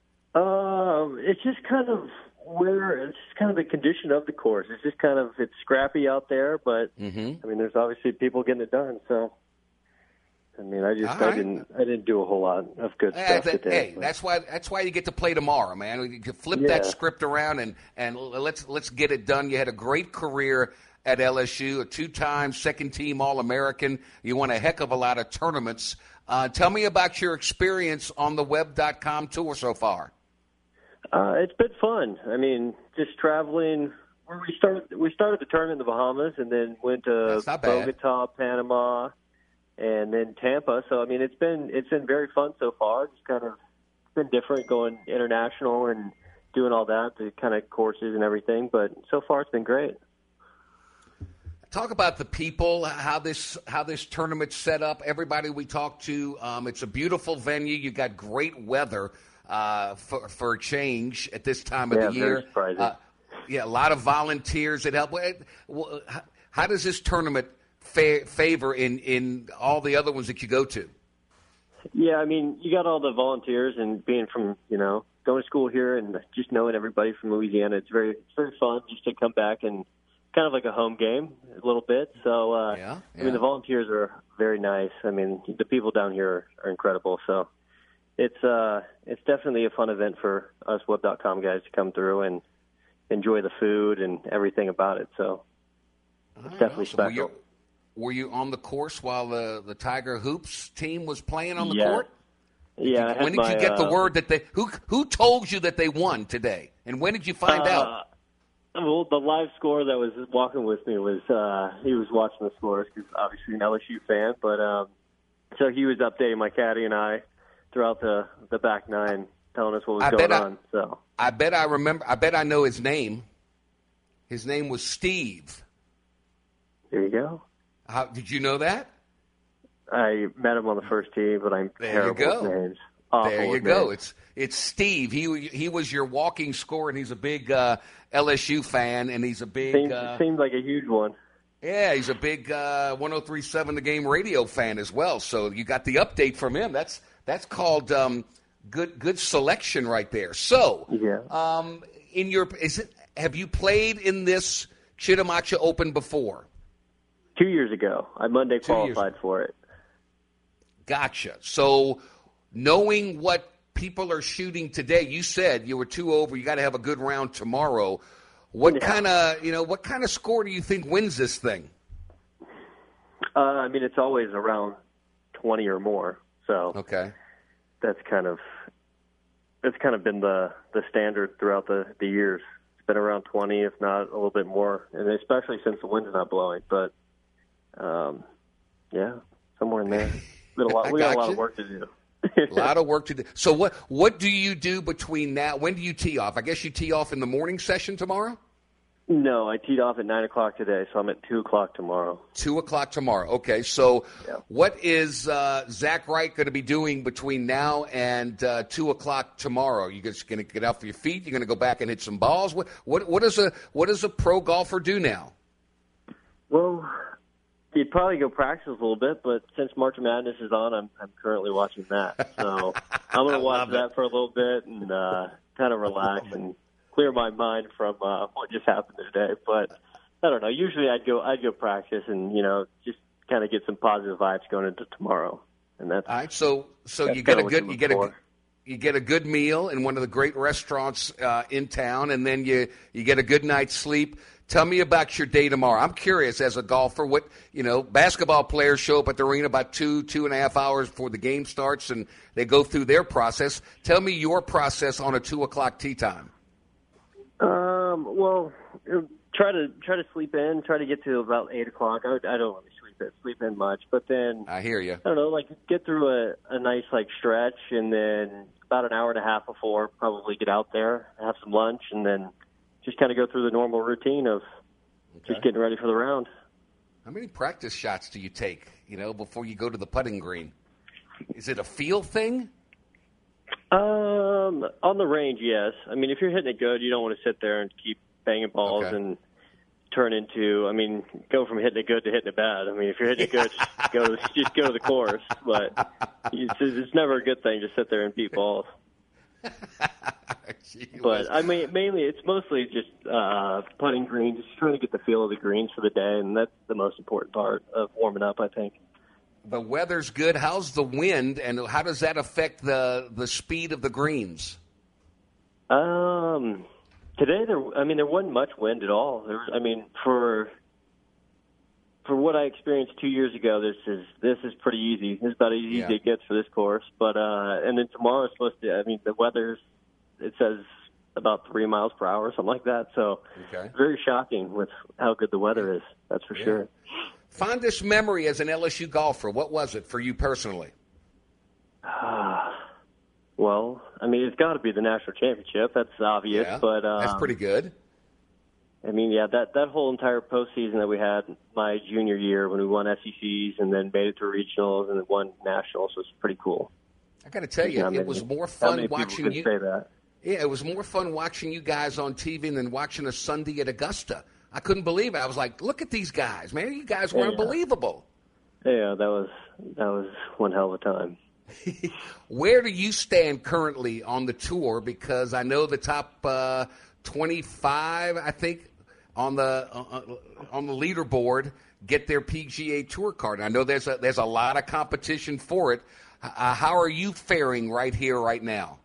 S8: It's just kind of the condition of the course. It's just it's scrappy out there, but I mean, there's obviously people getting it done, so. I mean, I didn't do a whole lot of good stuff today.
S2: Hey, that's why you get to play tomorrow, man. You can flip that script around and let's get it done. You had a great career at LSU, a 2-time second-team All-American. You won a heck of a lot of tournaments. Tell me about your experience on the web.com tour so far.
S8: It's been fun. I mean, just traveling. We started the tournament in the Bahamas and then went to Bogota, Panama, and then Tampa. So I mean, it's been very fun so far. It's been different going international and doing all that, the kind of courses and everything. But so far, it's been great.
S2: Talk about the people, how this tournament's set up. Everybody we talk to, it's a beautiful venue. You got great weather for a change at this time of the year.
S8: Very surprising.
S2: A lot of volunteers that help. How does this tournament favor in all the other ones that you go to?
S8: Yeah, I mean, you got all the volunteers, and being from, going to school here and just knowing everybody from Louisiana, it's very fun just to come back and kind of like a home game a little bit. So, I mean, the volunteers are very nice. I mean, the people down here are incredible. So it's definitely a fun event for us web.com guys to come through and enjoy the food and everything about it. So it's definitely special.
S2: Were you on the course while the Tiger Hoops team was playing on the court?
S8: Yeah.
S2: When did you get the word that who told you that they won today? And when did you find out?
S8: Well, the live score that was walking with me was he was watching the scores because obviously an LSU fan. But so he was updating my caddy and I throughout the back nine, telling us what was going on. So
S2: I bet I remember. I bet I know his name. His name was Steve.
S8: There you go.
S2: How did you know that?
S8: I met him on the first tee, but I'm terrible with names.
S2: There you go. It's Steve. He was your walking score, and he's a big LSU fan, and he's a big.
S8: Seemed like a huge one.
S2: Yeah, he's a big 103.7 The Game radio fan as well. So you got the update from him. That's called good selection right there. So have you played in this Chitimacha Open before?
S8: 2 years ago. I Monday qualified for it.
S2: Gotcha. So knowing what people are shooting today, you said you were 2 over. You got to have a good round tomorrow. What kind of score do you think wins this thing?
S8: I mean, it's always around 20 or more. So that's kind of been the standard throughout the years. It's been around 20, if not a little bit more, and especially since the wind's not blowing. But somewhere in there. We got a lot of work to do.
S2: A lot of work to do. So what do you do between now? When do you tee off? I guess you tee off in the morning session tomorrow?
S8: No, I teed off at 9 o'clock today, so I'm at 2 o'clock tomorrow.
S2: 2 o'clock tomorrow. Okay, so
S8: Yeah.
S2: what is Zach Wright going to be doing between now and 2 o'clock tomorrow? You just going to get off your feet? You're going to go back and hit some balls? What does a pro golfer do now?
S8: Well, you'd probably go practice a little bit, but since March Madness is on, I'm currently watching that. So I'm going to watch that for a little bit and kind of relax and clear my mind from what just happened today. But I don't know. Usually I'd go practice and, just kind of get some positive vibes going into tomorrow. And that's
S2: all right. So you get a good meal in one of the great restaurants in town, and then you get a good night's sleep. Tell me about your day tomorrow. I'm curious as a golfer. What basketball players show up at the arena about 2.5 hours before the game starts, and they go through their process. Tell me your process on a 2 o'clock tee time.
S8: Well, try to sleep in. Try to get to about 8 o'clock. I don't really sleep in much, but then
S2: I hear you.
S8: I don't know, get through a nice stretch, and then about an hour and a half before, probably get out there, have some lunch, and then just kind of go through the normal routine of just getting ready for the round.
S2: How many practice shots do you take, before you go to the putting green? Is it a feel thing?
S8: On the range, yes. I mean, if you're hitting it good, you don't want to sit there and keep banging balls and turn into, go from hitting it good to hitting it bad. I mean, if you're hitting it good, just go to the course. But it's never a good thing to sit there and beat balls. But mainly it's mostly just putting green, just trying to get the feel of the greens for the day, and that's the most important part of warming up, I think.
S2: The weather's good. How's the wind, and how does that affect the speed of the greens?
S8: Today there wasn't much wind at all. For what I experienced 2 years ago, this is pretty easy. This is about as easy as it gets for this course. But and then tomorrow is supposed to. The weather's, it says about 3 miles per hour, something like that. So very shocking with how good the weather is. That's for sure.
S2: Fondest memory as an LSU golfer, what was it for you personally?
S8: Well, it's got to be the national championship. That's obvious, but
S2: that's pretty good.
S8: That whole entire postseason that we had my junior year when we won SECs and then made it to regionals and then won nationals was pretty cool.
S2: I got to tell you, it was more fun watching you.
S8: Say that?
S2: Yeah, it was more fun watching you guys on TV than watching a Sunday at Augusta. I couldn't believe it. I was like, look at these guys, man. You guys were unbelievable.
S8: Yeah, that was one hell of a time.
S2: Where do you stand currently on the tour? Because I know the top 25, I think, on the leaderboard get their PGA Tour card. I know there's a lot of competition for it. How are you faring right here, right now?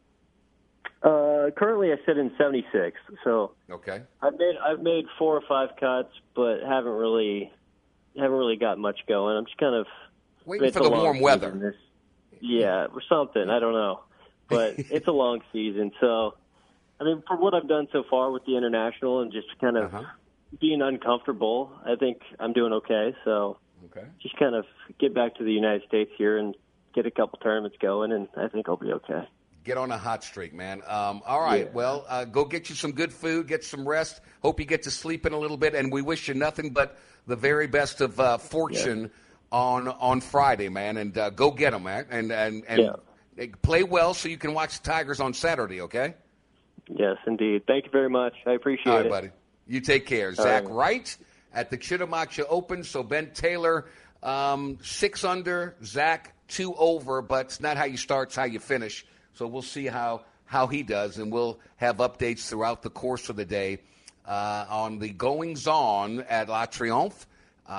S8: Currently, I sit in 76. So I've made 4 or 5 cuts, but haven't really got much going. I'm just kind of
S2: waiting for the warm weather.
S8: Or something. I don't know, but it's a long season. So, for what I've done so far with the international and just kind of being uncomfortable, I think I'm doing okay. So, just kind of get back to the United States here and get a couple tournaments going, and I think I'll be okay.
S2: Get on a hot streak, man. All right. Yeah. Well, go get you some good food, get some rest. Hope you get to sleep in a little bit, and we wish you nothing but the very best of fortune on Friday, man. And go get them, man. And play well so you can watch the Tigers on Saturday, okay?
S8: Yes, indeed. Thank you very much. I appreciate it.
S2: All right, buddy. You take care. Zach Wright at the Chittimacha Open. So Ben Taylor, 6 under, Zach 2 over, but it's not how you start, it's how you finish. So we'll see how he does, and we'll have updates throughout the course of the day on the goings-on at La Triomphe.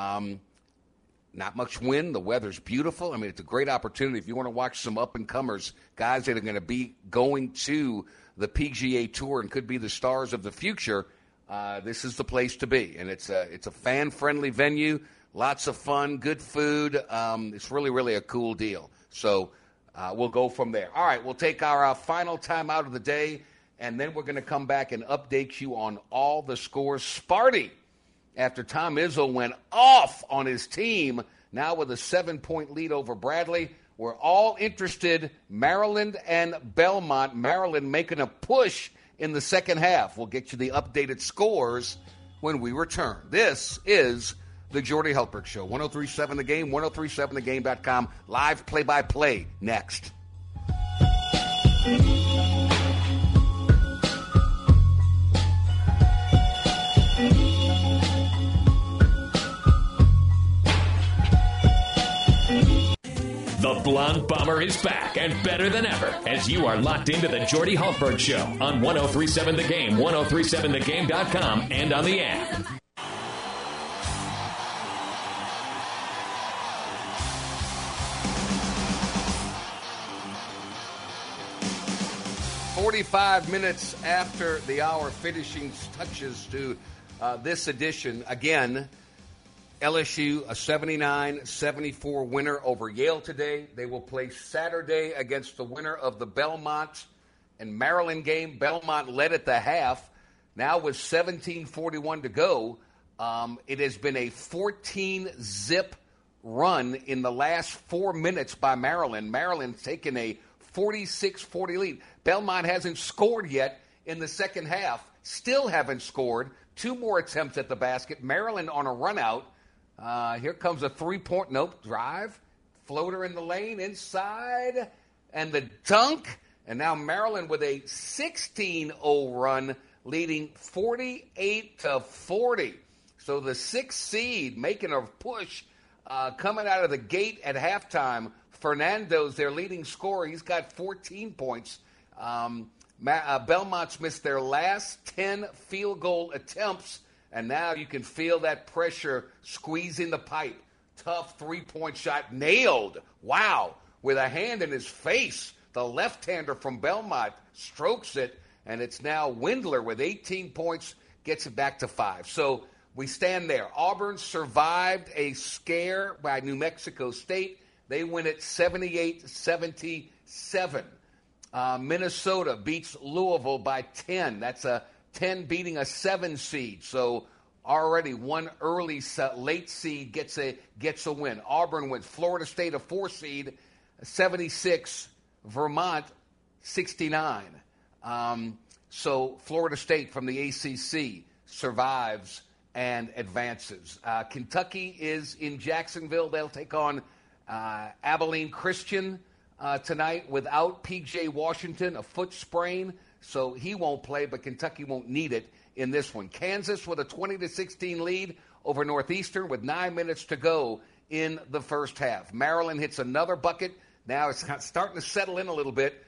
S2: Not much wind. The weather's beautiful. It's a great opportunity if you want to watch some up-and-comers, guys that are going to be going to the PGA Tour and could be the stars of the future. This is the place to be, and it's a fan-friendly venue, lots of fun, good food. It's really, really a cool deal. So we'll go from there. All right, we'll take our final time out of the day, and then we're going to come back and update you on all the scores. Sparty, after Tom Izzo went off on his team, now with a 7-point lead over Bradley. We're all interested, Maryland and Belmont. Maryland making a push in the second half. We'll get you the updated scores when we return. This is the Jordy Hultberg Show. 103.7 The Game, 103.7thegame.com. Live play-by-play next.
S1: The Blonde Bomber is back and better than ever as you are locked into the Jordy Hultberg Show on 103.7 The Game, 103.7thegame.com, and on the app.
S2: "45 minutes after the hour, finishing touches to this edition. Again, LSU, a 79-74 winner over Yale today. They will play Saturday against the winner of the Belmont and Maryland game. Belmont led at the half. Now with 17:41 to go, it has been a 14-zip run in the last 4 minutes by Maryland. Maryland's taken a 46-40 lead. Belmont hasn't scored yet in the second half. Still haven't scored. 2 more attempts at the basket. Maryland on a run out. Here comes a three-point, drive. Floater in the lane, inside, and the dunk. And now Maryland with a 16-0 run, leading 48-40. So the 6th seed making a push, coming out of the gate at halftime. Fernando's their leading scorer. He's got 14 points. Belmont's missed their last 10 field goal attempts. And now you can feel that pressure squeezing the pipe. Tough three-point shot, nailed. Wow. With a hand in his face. The left-hander from Belmont strokes it, and it's now Windler with 18 points, gets it back to 5. So we stand there. Auburn survived a scare by New Mexico State. They win it 78-77. Minnesota beats Louisville by 10. That's a 10 beating a 7 seed. So already one late seed gets a win. Auburn wins. Florida State, a 4 seed, 76. Vermont, 69. So Florida State from the ACC survives and advances. Kentucky is in Jacksonville. They'll take on Abilene Christian tonight without P.J. Washington, a foot sprain. So he won't play, but Kentucky won't need it in this one. Kansas with a 20-16 lead over Northeastern with 9 minutes to go in the first half. Maryland hits another bucket. Now it's starting to settle in a little bit.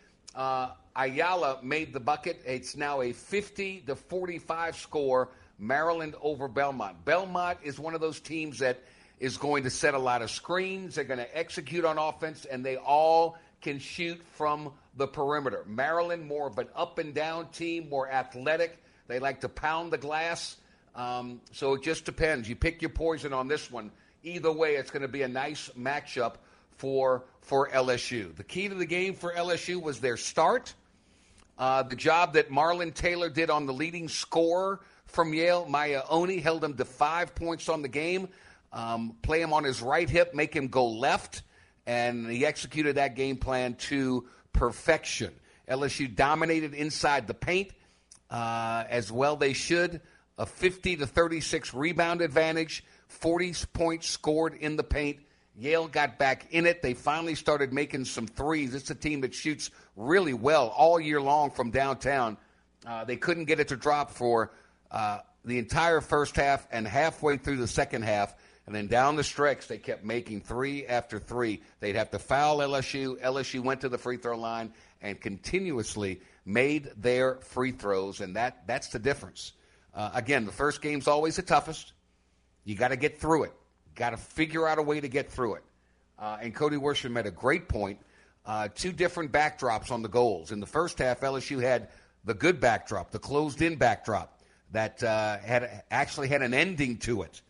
S2: Ayala made the bucket. It's now a 50-45 score, Maryland over Belmont. Belmont is one of those teams that is going to set a lot of screens. They're going to execute on offense, and they all can shoot from the perimeter. Maryland, more of an up-and-down team, more athletic. They like to pound the glass. So it just depends. You pick your poison on this one. Either way, it's going to be a nice matchup for LSU. The key to the game for LSU was their start. The job that Marlon Taylor did on the leading scorer from Yale, Maya Oni, held him to 5 points on the game. Play him on his right hip, make him go left, and he executed that game plan to perfection. LSU dominated inside the paint, as well they should. A 50-36 rebound advantage, 40 points scored in the paint. Yale got back in it. They finally started making some threes. It's a team that shoots really well all year long from downtown. They couldn't get it to drop for the entire first half and halfway through the second half. And then down the stretch, they kept making 3 after 3. They'd have to foul LSU. LSU went to the free throw line and continuously made their free throws, and that's the difference. Again, the first game's always the toughest. You got to get through it. Got to figure out a way to get through it. And Cody Worsham made a great point. 2 different backdrops on the goals. In the first half, LSU had the good backdrop, the closed-in backdrop that actually had an ending to it.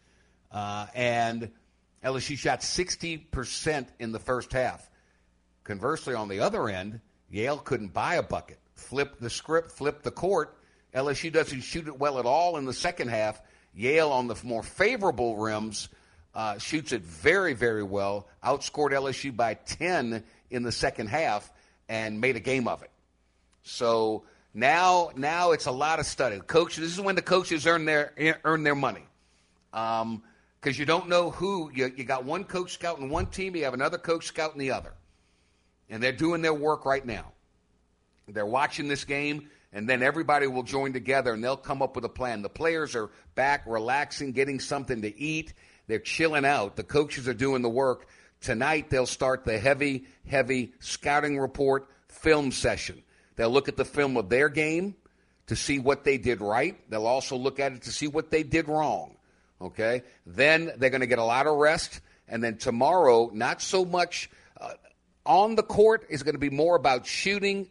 S2: And LSU shot 60% in the first half. Conversely, on the other end, Yale couldn't buy a bucket. Flip the script, flip the court. LSU doesn't shoot it well at all in the second half. Yale, on the more favorable rims, shoots it very, very well. Outscored LSU by 10 in the second half and made a game of it. So Now it's a lot of study. Coaches, this is when the coaches earn their money. Because you don't know who. You got one coach scouting one team, you have another coach scouting the other. And they're doing their work right now. They're watching this game, and then everybody will join together, and they'll come up with a plan. The players are back, relaxing, getting something to eat. They're chilling out. The coaches are doing the work. Tonight they'll start the heavy scouting report film session. They'll look at the film of their game to see what they did right. They'll also look at it to see what they did wrong. Okay? Then they're going to get a lot of rest. And then tomorrow, not so much on the court, is going to be more about shooting.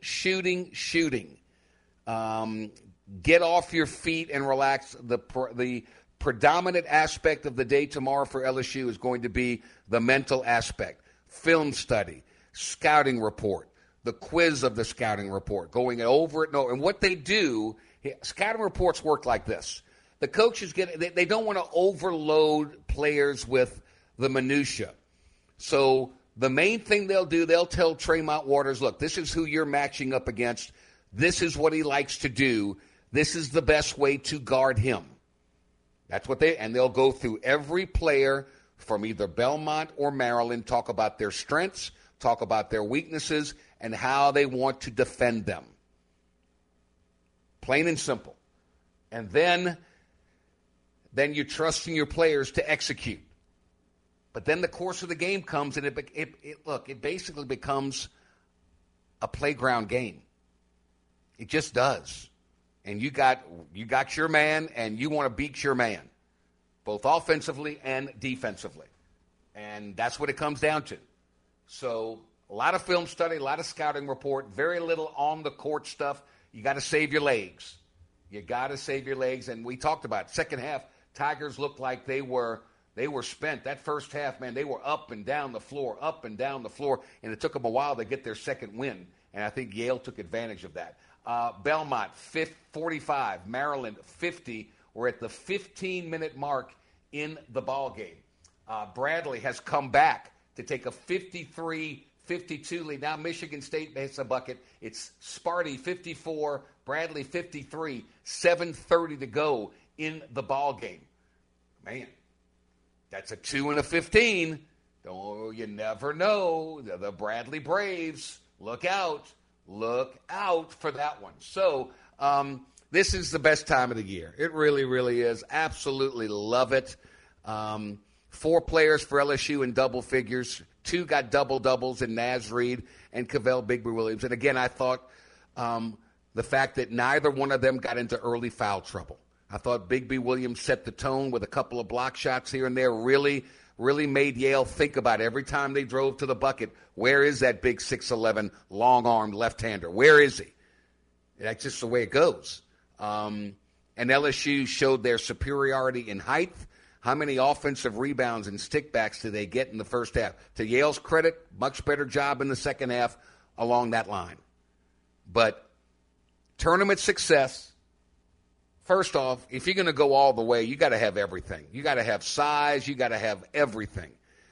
S2: Get off your feet and relax. The predominant aspect of the day tomorrow for LSU is going to be the mental aspect. Film study, scouting report, the quiz of the scouting report, going over it. And what they do, scouting reports work like this. The coaches they don't want to overload players with the minutia. So the main thing they'll do, they'll tell Tremont Waters, look, this is who you're matching up against. This is what he likes to do. This is the best way to guard him. That's what and they'll go through every player from either Belmont or Maryland, talk about their strengths, talk about their weaknesses, and how they want to defend them. Plain and simple. And then you're trusting your players to execute. But then the course of the game comes, and it basically becomes a playground game. It just does. And you got your man, and you want to beat your man, both offensively and defensively. And that's what it comes down to. So a lot of film study, a lot of scouting report, very little on-the-court stuff. You got to save your legs. And we talked about it. Second half, Tigers looked like they were spent. That first half, man, they were up and down the floor, and it took them a while to get their second win. And I think Yale took advantage of that. Belmont, 45. Maryland, 50. We're at the 15-minute mark in the ball game. Bradley has come back to take a 53-52 lead. Now Michigan State makes a bucket. It's Sparty 54, Bradley 53, 7:30 to go in the ball game. Man, that's a 2 and a 15. You never know. The Bradley Braves, look out for that one. So this is the best time of the year. It really, really is. Absolutely love it. 4 players for LSU in double figures. 2 got double-doubles in Naz Reid and Cavell Bigby-Williams. And again, I thought the fact that neither one of them got into early foul trouble. I thought Bigby-Williams set the tone with a couple of block shots here and there, really made Yale think about it. Every time they drove to the bucket, where is that big 6'11", long-armed left-hander? Where is he? That's just the way it goes. And LSU showed their superiority in height. How many offensive rebounds and stickbacks did they get in the first half? To Yale's credit, much better job in the second half along that line. But tournament success, first off, if you're going to go all the way, you got to have everything. You got to have size. You got to have everything.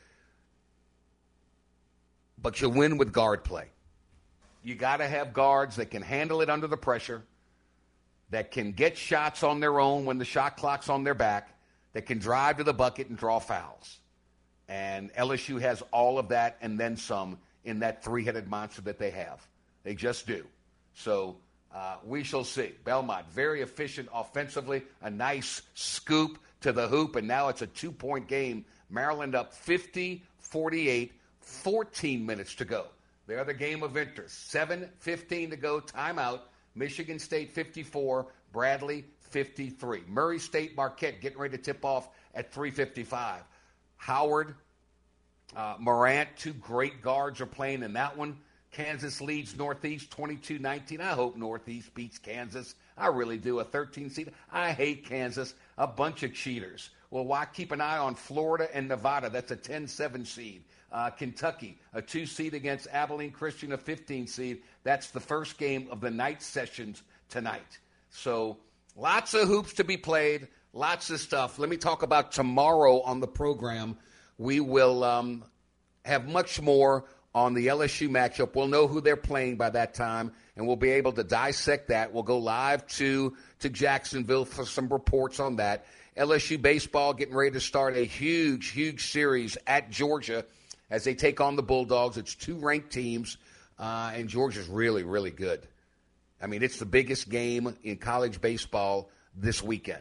S2: But you win with guard play. You got to have guards that can handle it under the pressure, that can get shots on their own when the shot clock's on their back, that can drive to the bucket and draw fouls. And LSU has all of that and then some in that three-headed monster that they have. They just do. So we shall see. Belmont, very efficient offensively, a nice scoop to the hoop, and now it's a 2-point game. Maryland up 50-48, 14 minutes to go. The other game of interest, 7:15 to go, timeout. Michigan State 54, Bradley 53. Murray State Marquette getting ready to tip off at 3:55. Howard, Morant, 2 great guards are playing in that one. Kansas leads Northeast 22-19. I hope Northeast beats Kansas. I really do. A 13 seed. I hate Kansas. A bunch of cheaters. Well, why keep an eye on Florida and Nevada? That's a 10-7 seed. Kentucky, a 2 seed against Abilene Christian, a 15 seed. That's the first game of the night sessions tonight. So lots of hoops to be played, lots of stuff. Let me talk about tomorrow on the program. We will have much more on the LSU matchup. We'll know who they're playing by that time, and we'll be able to dissect that. We'll go live to Jacksonville for some reports on that. LSU baseball getting ready to start a huge, huge series at Georgia as they take on the Bulldogs. It's 2 ranked teams, and Georgia's really, really good. I mean, it's the biggest game in college baseball this weekend.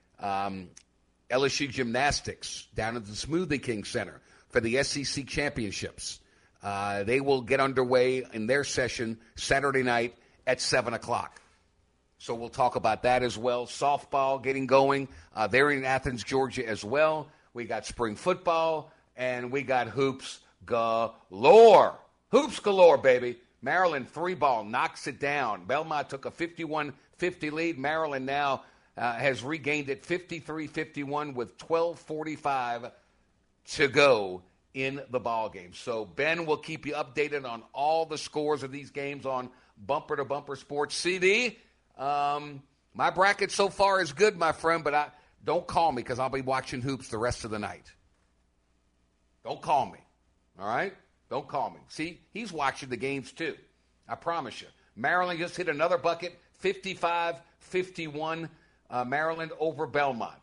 S2: LSU gymnastics down at the Smoothie King Center for the SEC championships. They will get underway in their session Saturday night at 7 o'clock. So we'll talk about that as well. Softball getting going. They're in Athens, Georgia as well. We got spring football, and we got hoops galore. Hoops galore, baby. Maryland 3-ball knocks it down. Belmont took a 51-50 lead. Maryland now has regained it 53-51 with 12:45 to go in the ball game. So Ben will keep you updated on all the scores of these games on Bumper to Bumper Sports. CD, my bracket so far is good, my friend, but don't call me because I'll be watching hoops the rest of the night. Don't call me, all right? Don't call me. See, he's watching the games too. I promise you. Maryland just hit another bucket, 55-51, Maryland over Belmont.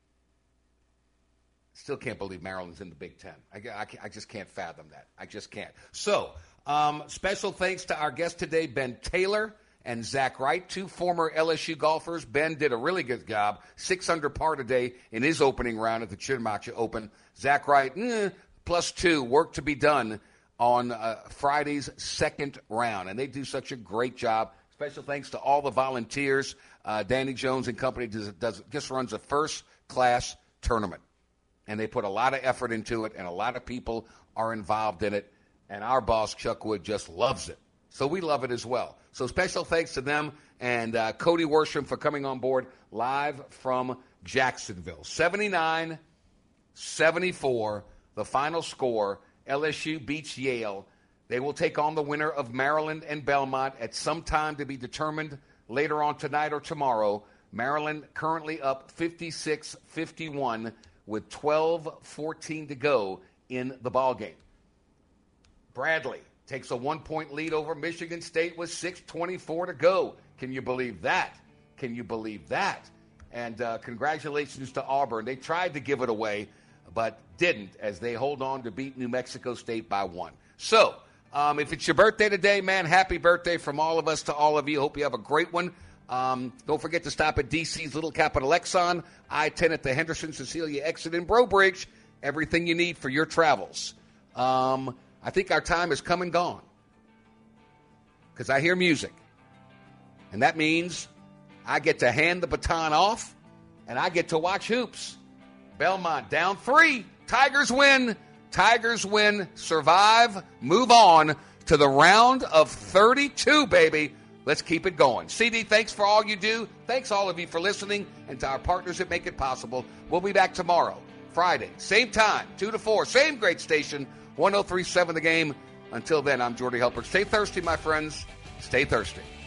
S2: Still can't believe Maryland's in the Big Ten. I just can't fathom that. I just can't. So, special thanks to our guest today, Ben Taylor and Zach Wright, 2 former LSU golfers. Ben did a really good job, 6 under par today in his opening round at the Chitimacha Open. Zach Wright, +2, work to be done on Friday's second round. And they do such a great job. Special thanks to all the volunteers. Danny Jones and company just runs a first-class tournament. And they put a lot of effort into it, and a lot of people are involved in it. And our boss, Chuck Wood, just loves it. So we love it as well. So special thanks to them and Cody Worsham for coming on board live from Jacksonville. 79-74, the final score. LSU beats Yale. They will take on the winner of Maryland and Belmont at some time to be determined later on tonight or tomorrow. Maryland currently up 56-51 with 12:14 to go in the ballgame. Bradley takes a 1-point lead over Michigan State with 6:24 to go. Can you believe that? Can you believe that? And congratulations to Auburn. They tried to give it away, but didn't, as they hold on to beat New Mexico State by 1. So, if it's your birthday today, man, happy birthday from all of us to all of you. Hope you have a great one. Don't forget to stop at DC's Little Capital Exxon, I-10 at the Henderson Cecilia exit in Breaux Bridge. Everything you need for your travels. I think our time has come and gone because I hear music. And that means I get to hand the baton off and I get to watch hoops. Belmont down 3. Tigers win. Tigers win. Survive. Move on to the round of 32, baby. Let's keep it going. CD, thanks for all you do. Thanks all of you for listening, and to our partners that make it possible. We'll be back tomorrow, Friday, same time, 2 to 4, same great station, 103.7 The Game. Until then, I'm Jordy Helper. Stay thirsty, my friends. Stay thirsty.